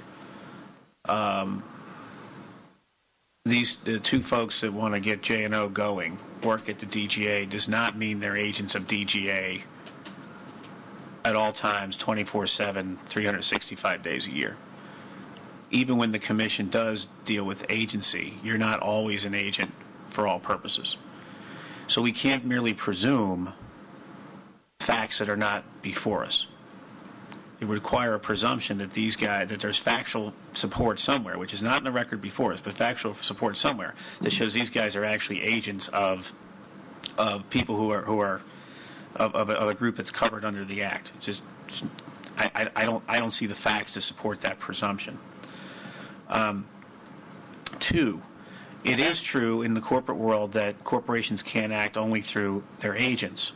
um, these the two folks that want to get J and O going work at the D G A does not mean they're agents of D G A at all times, twenty-four seven, three hundred sixty-five days a year. Even when the commission does deal with agency, you're not always an agent for all purposes. So we can't merely presume facts that are not before us. It would require a presumption that these guys, that there's factual support somewhere, which is not in the record before us, but factual support somewhere that shows these guys are actually agents of of people who are who are of, of, a, of a group that's covered under the Act. Just, just I, I, I don't I don't see the facts to support that presumption. Um, two, it is true in the corporate world that corporations can act only through their agents.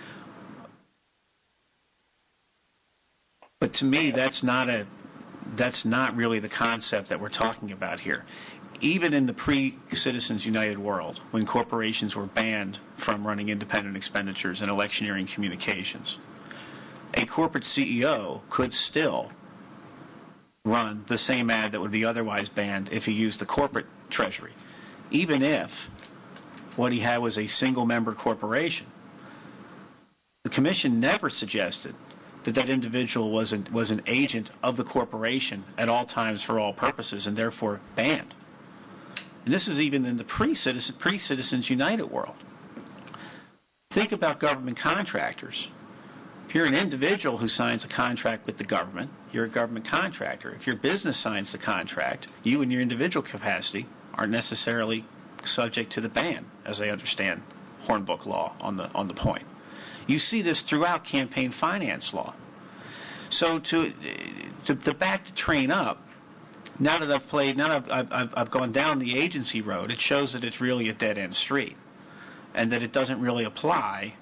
But to me, that's not a that's not really the concept that we're talking about here. Even in the pre-Citizens United world, when corporations were banned from running independent expenditures and electioneering communications, a corporate C E O could still run the same ad that would be otherwise banned if he used the corporate treasury, even if what he had was a single-member corporation. The Commission never suggested that that individual was an, was an agent of the corporation at all times for all purposes and therefore banned. And this is even in the pre-Citizen, pre-Citizens United world. Think about government contractors. If you're an individual who signs a contract with the government, you're a government contractor. If your business signs the contract, you in your individual capacity aren't necessarily subject to the ban, as I understand Hornbook law on the on the point. You see this throughout campaign finance law. So to to, to back the train up, now that I've played, now that I've, I've I've gone down the agency road, it shows that it's really a dead end street, and that it doesn't really apply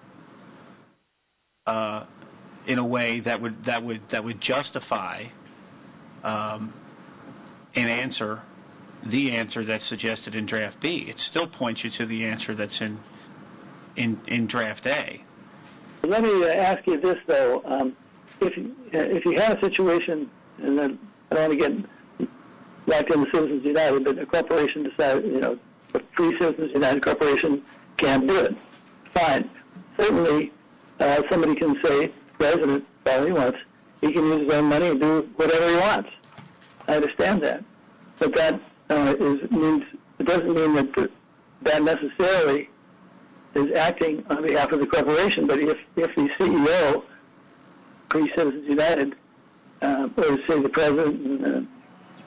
uh, in a way that would that would that would justify um, an answer, the answer that's suggested in draft B. It still points you to the answer that's in in in draft A. Let me uh, ask you this, though. Um, if, you, uh, if you have a situation, and then I don't want to get locked into Citizens United, but a corporation decides, you know, a pre-Citizens United corporation can't do it, fine. Certainly, uh, somebody can say, president, all he wants, he can use his own money and do whatever he wants. I understand that. But that uh, is, means, it doesn't mean that the, that necessarily is acting on behalf of the corporation, but if, if the C E O, pre-Citizens United, uh, or say the president and uh,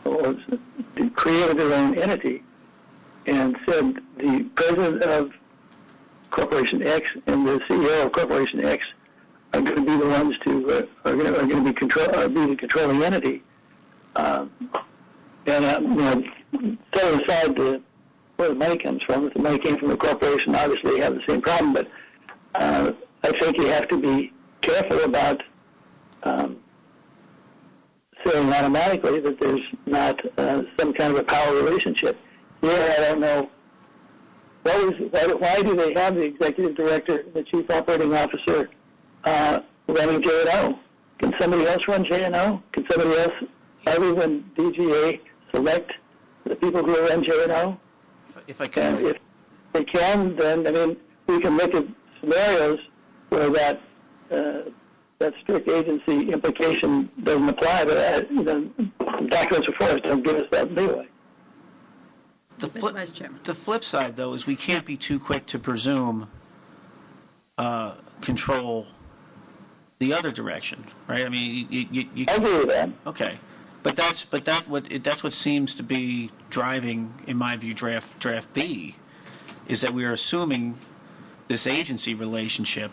was, created their own entity and said the president of Corporation X and the C E O of Corporation X are going to be the ones to uh, are going to, are going to be control uh, be the controlling entity. Um, and uh, you know, set aside the, where the money comes from. If the money came from the corporation, obviously you have the same problem. But uh, I think you have to be careful about um, saying automatically that there's not uh, some kind of a power relationship. Here, I don't know. What is, why, why do they have the executive director, the chief operating officer, uh, running J and O? Can somebody else run J and O? Can somebody else, other than D G A, select the people who run J and O? If I can. And if they can, then, I mean, we can look at scenarios where that uh, that strict agency implication doesn't apply, but, uh, you know, documents before us don't give us that leeway. The flip, Vice Chairman. the flip side, though, is we can't be too quick to presume uh, control the other direction, right? I mean, you, you, you, I agree with that. okay, but that's but that what it, that's what seems to be driving, in my view, draft draft B, is that we are assuming this agency relationship.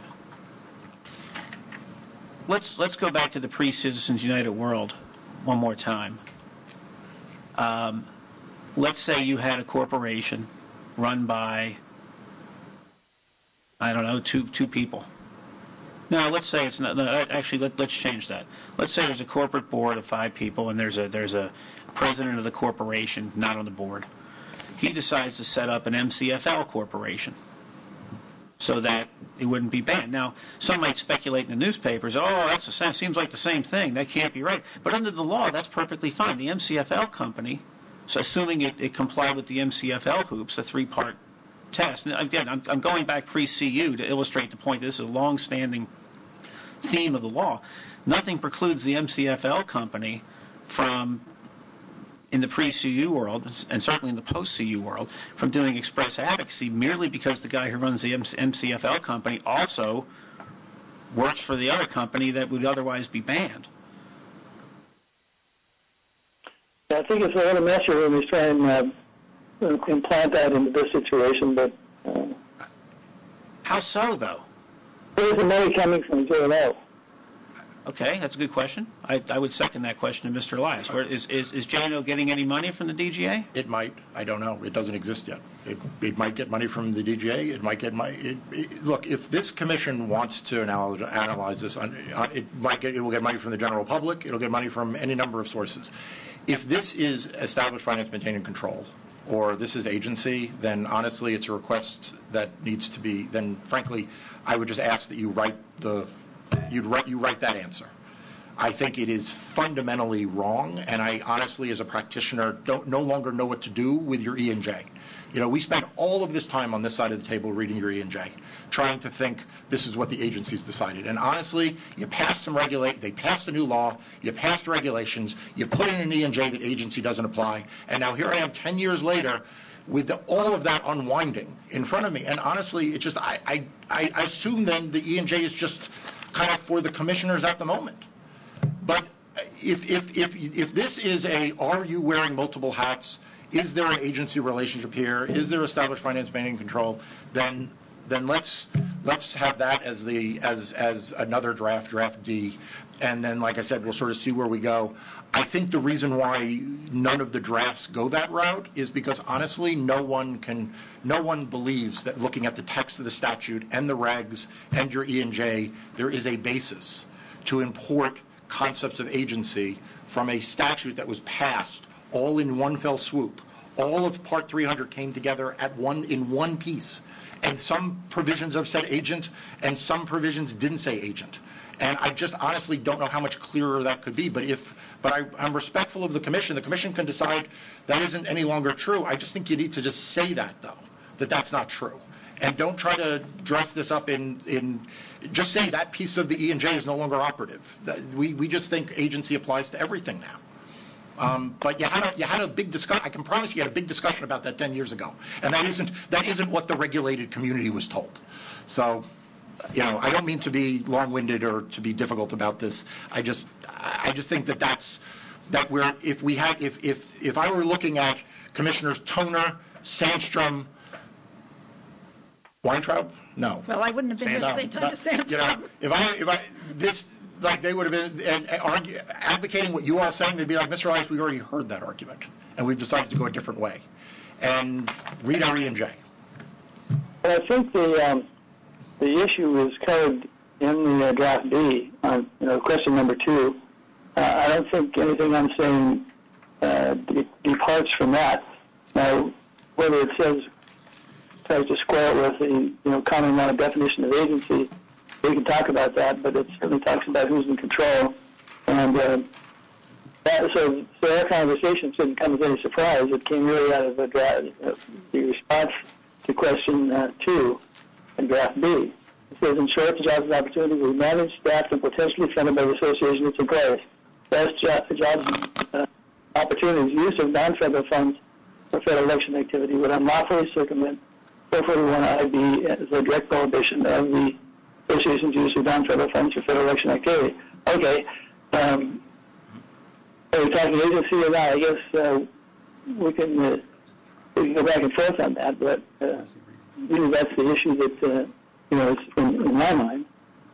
Let's let's go back to the pre-Citizens United world one more time. Um, let's say you had a corporation run by, I don't know, two two people. Now, let's say it's not. No, actually, let, let's change that. Let's say there's a corporate board of five people, and there's a there's a president of the corporation not on the board. He decides to set up an M C F L corporation so that it wouldn't be banned. Now, some might speculate in the newspapers, oh, that's the same, seems like the same thing. That can't be right. But under the law, that's perfectly fine. The M C F L company, so assuming it, it complied with the M C F L hoops, the three-part test. And again, I'm, I'm going back pre-C U to illustrate the point. This is a long-standing theme of the law. Nothing precludes the M C F L company from, in the pre-C U world, and certainly in the post-C U world, from doing express advocacy merely because the guy who runs the M C F L company also works for the other company that would otherwise be banned. I think it's a little messy when we try and uh, implant that into this situation, but uh, How so, though? where's the money coming from J and O? Okay, that's a good question. I, I would second that question to Mister Elias. Where, is, is, is J and O getting any money from the D G A? It might. I don't know. It doesn't exist yet. It, it might get money from the D G A. It might get money. It, it, look, if this commission wants to analyze, analyze this, it might get. It will get money from the general public. It'll get money from any number of sources. If this is established finance, maintain, and control, or this is agency, then honestly, it's a request that needs to be. Then, frankly, I would just ask that you write the. You'd write. You write that answer. I think it is fundamentally wrong, and I honestly, as a practitioner, don't no longer know what to do with your E and J. You know, we spent all of this time on this side of the table reading your E and J, trying to think this is what the agency's decided. And honestly, you passed some regulate. They passed a new law. You passed regulations. You put in an E and J that agency doesn't apply. And now here I am, ten years later, with the, all of that unwinding in front of me. And honestly, it just I I, I assume then the E and J is just kind of for the commissioners at the moment. But if, if, if, if this is a, are you wearing multiple hats, is there an agency relationship here, is there established finance management control, then, then let's, let's have that as, the, as, as another draft, draft D. And then, like I said, we'll sort of see where we go. I think the reason why none of the drafts go that route is because, honestly, no one can, no one believes that looking at the text of the statute and the regs and your E and J, there is a basis to import concepts of agency from a statute that was passed all in one fell swoop. All of Part three hundred came together at one in one piece, and some provisions have said agent, and some provisions didn't say agent. And I just honestly don't know how much clearer that could be. But if, but I, I'm respectful of the commission. The commission can decide that isn't any longer true. I just think you need to just say that, though, that that's not true. And don't try to dress this up in, in just say that piece of the E and J is no longer operative. That, we, we just think agency applies to everything now. Um, but you had a, you had a big discussion. I can promise you had a big discussion about that ten years ago. And that isn't, that isn't what the regulated community was told. So, you know, I don't mean to be long-winded or to be difficult about this. I just, I just think that that's that we're, if we had, if, if, if I were looking at Commissioners Toner, Sandstrom, Weintraub? No. Well, I wouldn't have been here at the same time as Sandstrom. You know, if I, if I, this, like, they would have been and, and argue, advocating what you all are saying, they'd be like, Mister Elias, we already heard that argument, and we've decided to go a different way. And read our E and J. Well, I think the um, the issue is covered in the uh, draft B on you know question number two. Uh, I don't think anything I'm saying uh, de- departs from that. Now, whether it says tries to square it with the you know common law definition of agency, we can talk about that. But it certainly talks about who's in control, and uh, that, so so our conversation shouldn't come as any surprise. It came really out of the draft, uh, the response to question uh, two in draft B. It says, in short, the jobs and opportunities will be managed, staffed, and potentially funded by the association that's in place. Best job, jobs and uh, opportunities, use of non-federal funds for federal election activity would unlawfully circumvent four forty-one I B as a direct prohibition of the association's use of non-federal funds for federal election activity. Okay. Um, are we talking agency or not? I guess uh, we can uh, we can go back and forth on that, but uh, really that's the issue that uh, you know is in, in my mind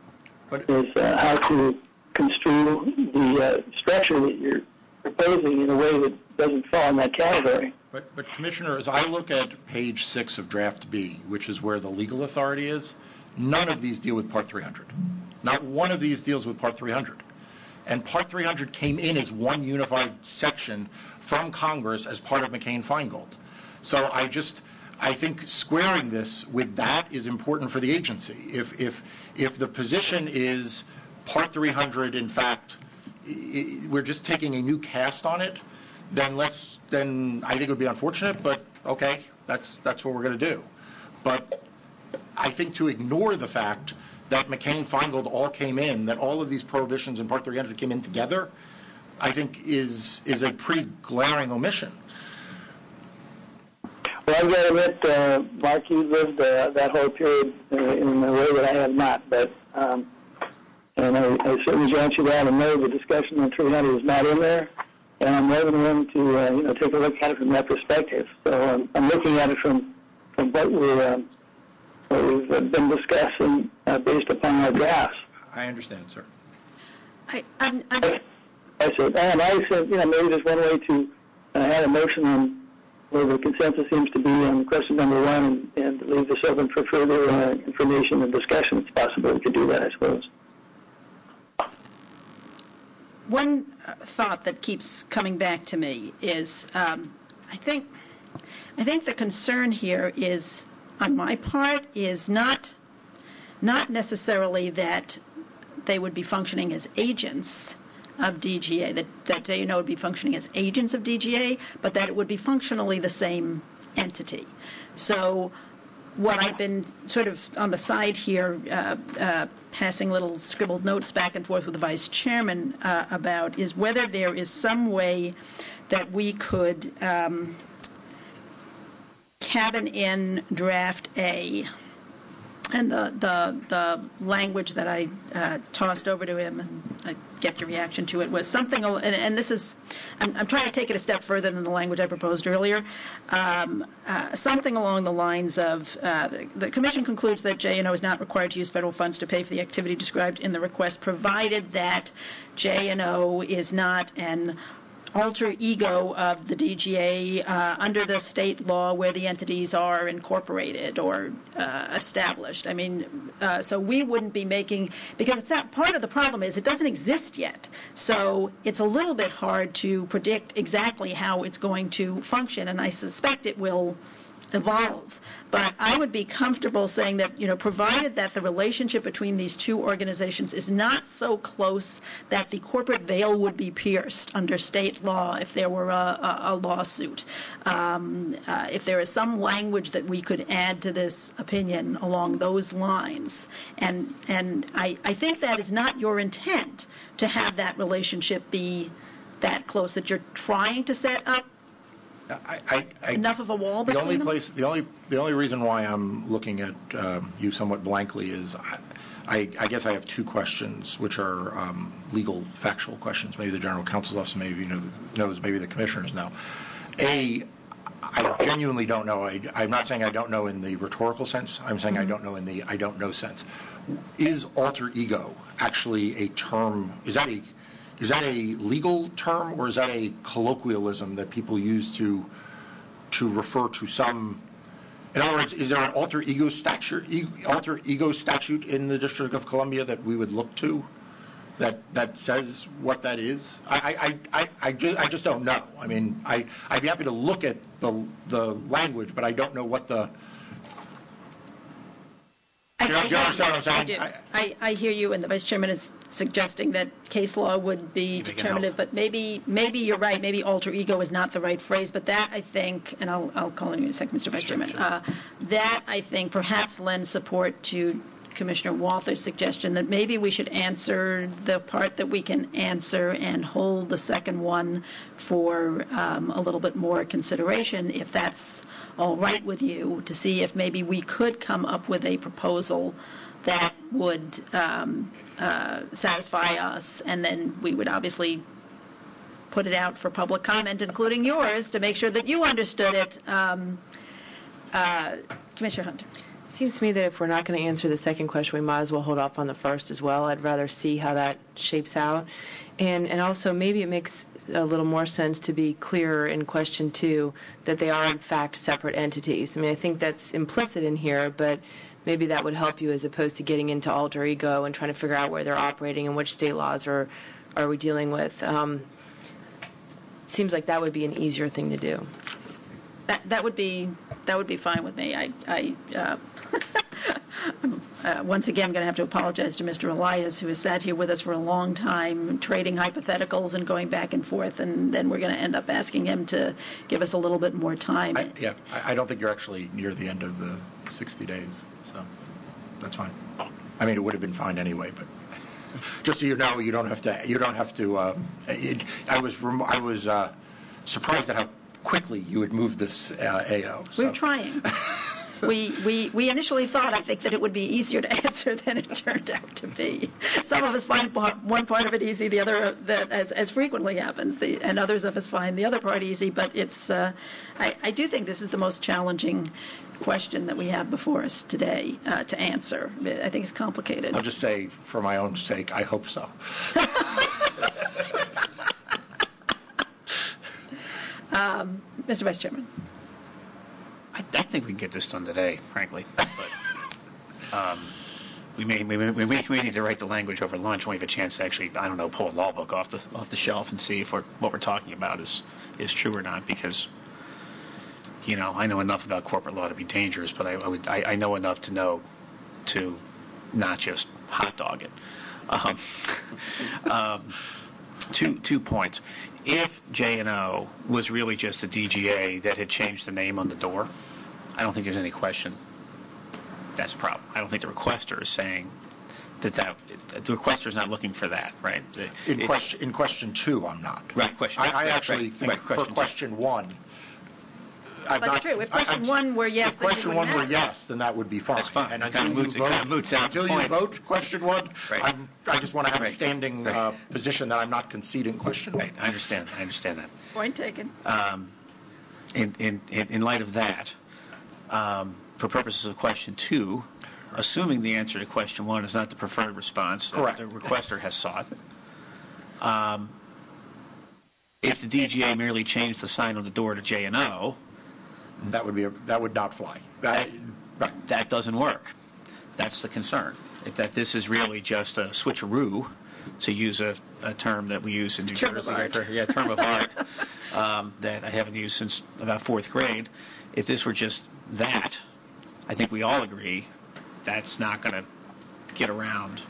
But, is uh, how to construe the uh, structure that you're proposing in a way that doesn't fall in that category. but, but Commissioner, as I look at page six of draft B, which is where the legal authority is, none of these deal with Part three hundred. Not one of these deals with Part three hundred. And Part three hundred came in as one unified section from Congress as part of McCain-Feingold. So I just, I think squaring this with that is important for the agency. If, if, if the position is Part three hundred, in fact, I, we're just taking a new cast on it, then let's, then I think it would be unfortunate, but okay, that's, that's what we're going to do. But I think to ignore the fact that McCain-Feingold all came in, that all of these prohibitions in Part three hundred came in together, I think is is a pretty glaring omission. Well, I've got to admit, uh, Mark, you lived uh, that whole period uh, in a way that I have not, but um, and I, I certainly grant you that, and know the discussion on three hundred is not in there, and I'm more than willing to uh, you know take a look at it from that perspective. So um, I'm looking at it from from what we're um, what we've been discussing uh, based upon our drafts. I understand, sir. I, I'm, I'm, I said, and I said, you know, maybe there's one way to uh, add a motion on where the consensus seems to be on question number one, and, and leave this open for further uh, information and discussion. It's possible we could do that, I suppose. one uh, thought that keeps coming back to me is, um, I think, I think the concern here is, on my part, is not, not necessarily that they would be functioning as agents of D G A, that, that J and O would be functioning as agents of D G A, but that it would be functionally the same entity. So what I've been sort of on the side here, uh, uh, passing little scribbled notes back and forth with the vice chairman uh, about is whether there is some way that we could um, cabin in draft A, and the, the, the language that I uh, tossed over to him, and I get your reaction to it, was something, and, and this is, I'm, I'm trying to take it a step further than the language I proposed earlier, um, uh, something along the lines of, uh, the, the Commission concludes that J and O is not required to use federal funds to pay for the activity described in the request, provided that J and O is not an alter ego of the D G A uh, under the state law where the entities are incorporated or uh, established. I mean, uh, so we wouldn't be making, because it's not, part of the problem is it doesn't exist yet. So it's a little bit hard to predict exactly how it's going to function, and I suspect it will evolve. But I would be comfortable saying that, you know, provided that the relationship between these two organizations is not so close that the corporate veil would be pierced under state law if there were a, a, a lawsuit. Um, uh, if there is some language that we could add to this opinion along those lines. And, and I, I think that is not your intent to have that relationship be that close, that you're trying to set up I, I, I, enough of a wall the between only them? place, the only, the only reason why I'm looking at um, you somewhat blankly is I, I, I guess I have two questions, which are um, legal, factual questions. Maybe the General Counsel's office maybe you know, knows, maybe the Commissioners know. A, I genuinely don't know. I, I'm not saying I don't know in the rhetorical sense. I'm saying mm-hmm. I don't know in the I don't know sense. Is alter ego actually a term? Is that a is that a legal term, or is that a colloquialism that people use to to refer to some? In other words, is there an alter ego statute alter ego statute in the District of Columbia that we would look to? That, that says what that is? I, I, I, I, just, I just don't know. I mean, I, I'd be happy to look at the, the language, but I don't know what the... I, you know, I, do you understand what I'm saying? I, do. I, I hear you, and the Vice Chairman is suggesting that case law would be determinative, but maybe maybe you're right. Maybe alter ego is not the right phrase, but that, I think, and I'll, I'll call on you in a second, Mister Vice Chairman, uh, that, I think, perhaps lends support to Commissioner Walther's suggestion that maybe we should answer the part that we can answer and hold the second one for um, a little bit more consideration, if that's all right with you, to see if maybe we could come up with a proposal that would um, uh, satisfy us, and then we would obviously put it out for public comment, including yours, to make sure that you understood it. Um, uh, Commissioner Hunter. It seems to me that if we're not going to answer the second question, we might as well hold off on the first as well. I'd rather see how that shapes out. And and also, maybe it makes a little more sense to be clearer in question two that they are, in fact, separate entities. I mean, I think that's implicit in here, but maybe that would help you as opposed to getting into alter ego and trying to figure out where they're operating and which state laws are, are we dealing with. Um, it seems like that would be an easier thing to do. That that would be that would be fine with me. I, I uh, uh, once again, I'm going to have to apologize to Mister Elias, who has sat here with us for a long time, trading hypotheticals and going back and forth, and then we're going to end up asking him to give us a little bit more time. I, yeah, I, I don't think you're actually near the end of the sixty days, so that's fine. I mean, it would have been fine anyway, but just so you know, you don't have to. You don't have to. Uh, it, I was. Rem- I was uh, surprised at how quickly you had moved this uh, A O. So. We're trying. we, we we initially thought, I think, that it would be easier to answer than it turned out to be. Some of us find part, one part of it easy, the other, that as, as frequently happens, the, and others of us find the other part easy. But it's, uh, I, I do think this is the most challenging question that we have before us today uh, to answer. I think it's complicated. I'll just say, for my own sake, I hope so. um, Mister Vice Chairman. I, I think we can get this done today, frankly. But um, we may we may, we may we need to write the language over lunch when we have a chance to actually, I don't know, pull a law book off the off the shelf and see if we're, what we're talking about is is true or not. Because you know, I know enough about corporate law to be dangerous, but I, I would I, I know enough to know to not just hot dog it. Um, um, two two points. If J and O was really just a D G A that had changed the name on the door, I don't think there's any question that's a problem. I don't think the requester is saying that that the requester is not looking for that, right? In it, question in question two, I'm not. Right. Question. I, I right, actually right, think right, for question, question one. I'm That's not, true. If question I, one were yes, if then question it one wouldn't were matter. yes, then that would be fine. That's fine. And It kind of until moots- you it vote, kind of moots out the until you point. vote question one, Right. I'm, I just want to have Right. a standing Right. uh, position that I'm not conceding question one. Right. I understand. I understand that. Point taken. In in in, in light of that, um, for purposes of question two, assuming the answer to question one is not the preferred response Correct. that the requester has sought, um, if the D G A merely changed the sign on the door to J and O, That would be a, that would not fly. That, right. that doesn't work. That's the concern. If that this is really just a switcheroo, to use a, a term that we use in New Term of Jersey, art. yeah, term of art, um, that I haven't used since about fourth grade. If this were just that, I think we all agree that's not going to get around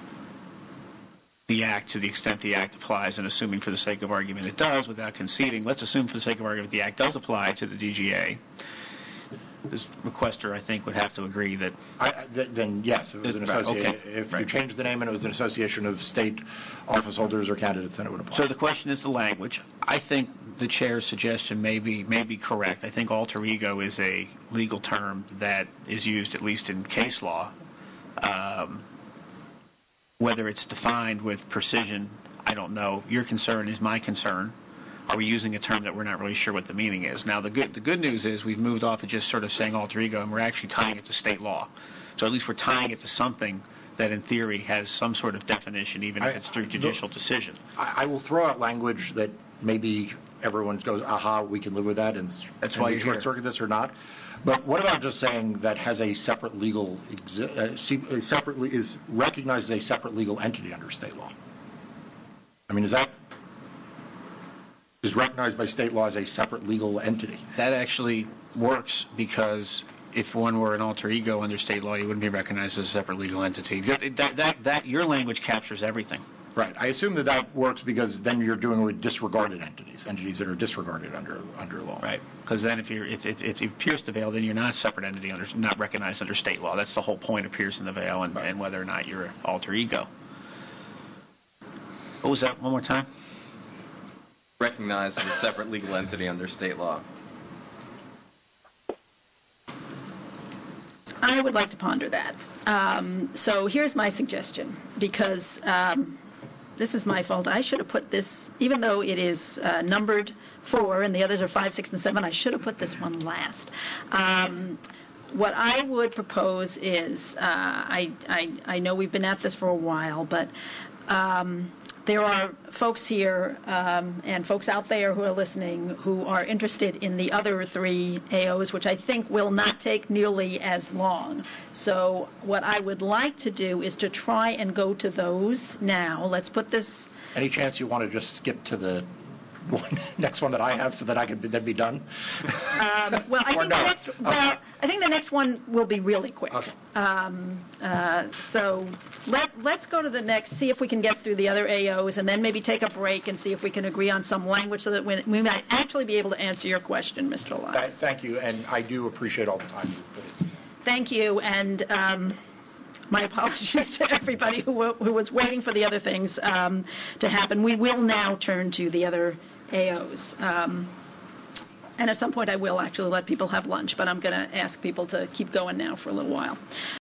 the Act to the extent the Act applies, and assuming for the sake of argument it does, without conceding, let's assume for the sake of argument the Act does apply to the D G A. This requester, I think, would have to agree that I, I- th- then yes, if it was an Right, association. okay. If you Right. changed the name and it was an association of state office holders or candidates, then it would apply. So the question is the language. I think the chair's suggestion may be, may be correct. I think alter ego is a legal term that is used, at least in case law, um, Whether it's defined with precision, I don't know. Your concern is my concern. Are we using a term that we're not really sure what the meaning is? Now, the good the good news is we've moved off of just sort of saying alter ego, and we're actually tying it to state law. So at least we're tying it to something that, in theory, has some sort of definition, even if I- it's through judicial decision. I, I will throw out language that maybe everyone goes, aha, we can live with that, and That's and why we you're short here. circuit this or not. But what about just saying that has a separate legal, exi- uh, se- uh, separately is recognized as a separate legal entity under state law? I mean, is that is recognized by state law as a separate legal entity? That actually works because if one were an alter ego under state law, you wouldn't be recognized as a separate legal entity. That, that, that, that your language captures everything. Right. I assume that that works because then you're doing it with disregarded entities, entities that are disregarded under under law. Right. Because then if you're if, if, if you pierce the veil, then you're not a separate entity, under, not recognized under state law. That's the whole point of piercing the veil and, Right. and whether or not you're an alter ego. What was that? One more time? Recognized as a separate legal entity under state law. I would like to ponder that. Um, so here's my suggestion, because um, this is my fault. I should have put this, even though it is uh, numbered four and the others are five, six, and seven, I should have put this one last. Um, what I would propose is, uh, I, I, I know we've been at this for a while, but um, there are folks here um, and folks out there who are listening who are interested in the other three A Os, which I think will not take nearly as long. So what I would like to do is to try and go to those now. Let's put this, Any chance you want to just skip to the one, next one that I have so that I can be, then be done? um, well, I Or think the no? next, well, I think the next one will be really quick. Okay. Um, uh, so let, let's go to the next, see if we can get through the other A Os, and then maybe take a break and see if we can agree on some language so that we, we might actually be able to answer your question, Mister Th- Elias. Thank you, and I do appreciate all the time you put in. Thank you, and um, my apologies to everybody who, wa- who was waiting for the other things um, to happen. We will now turn to the other A Os. Um, and at some point I will actually let people have lunch, but I'm going to ask people to keep going now for a little while.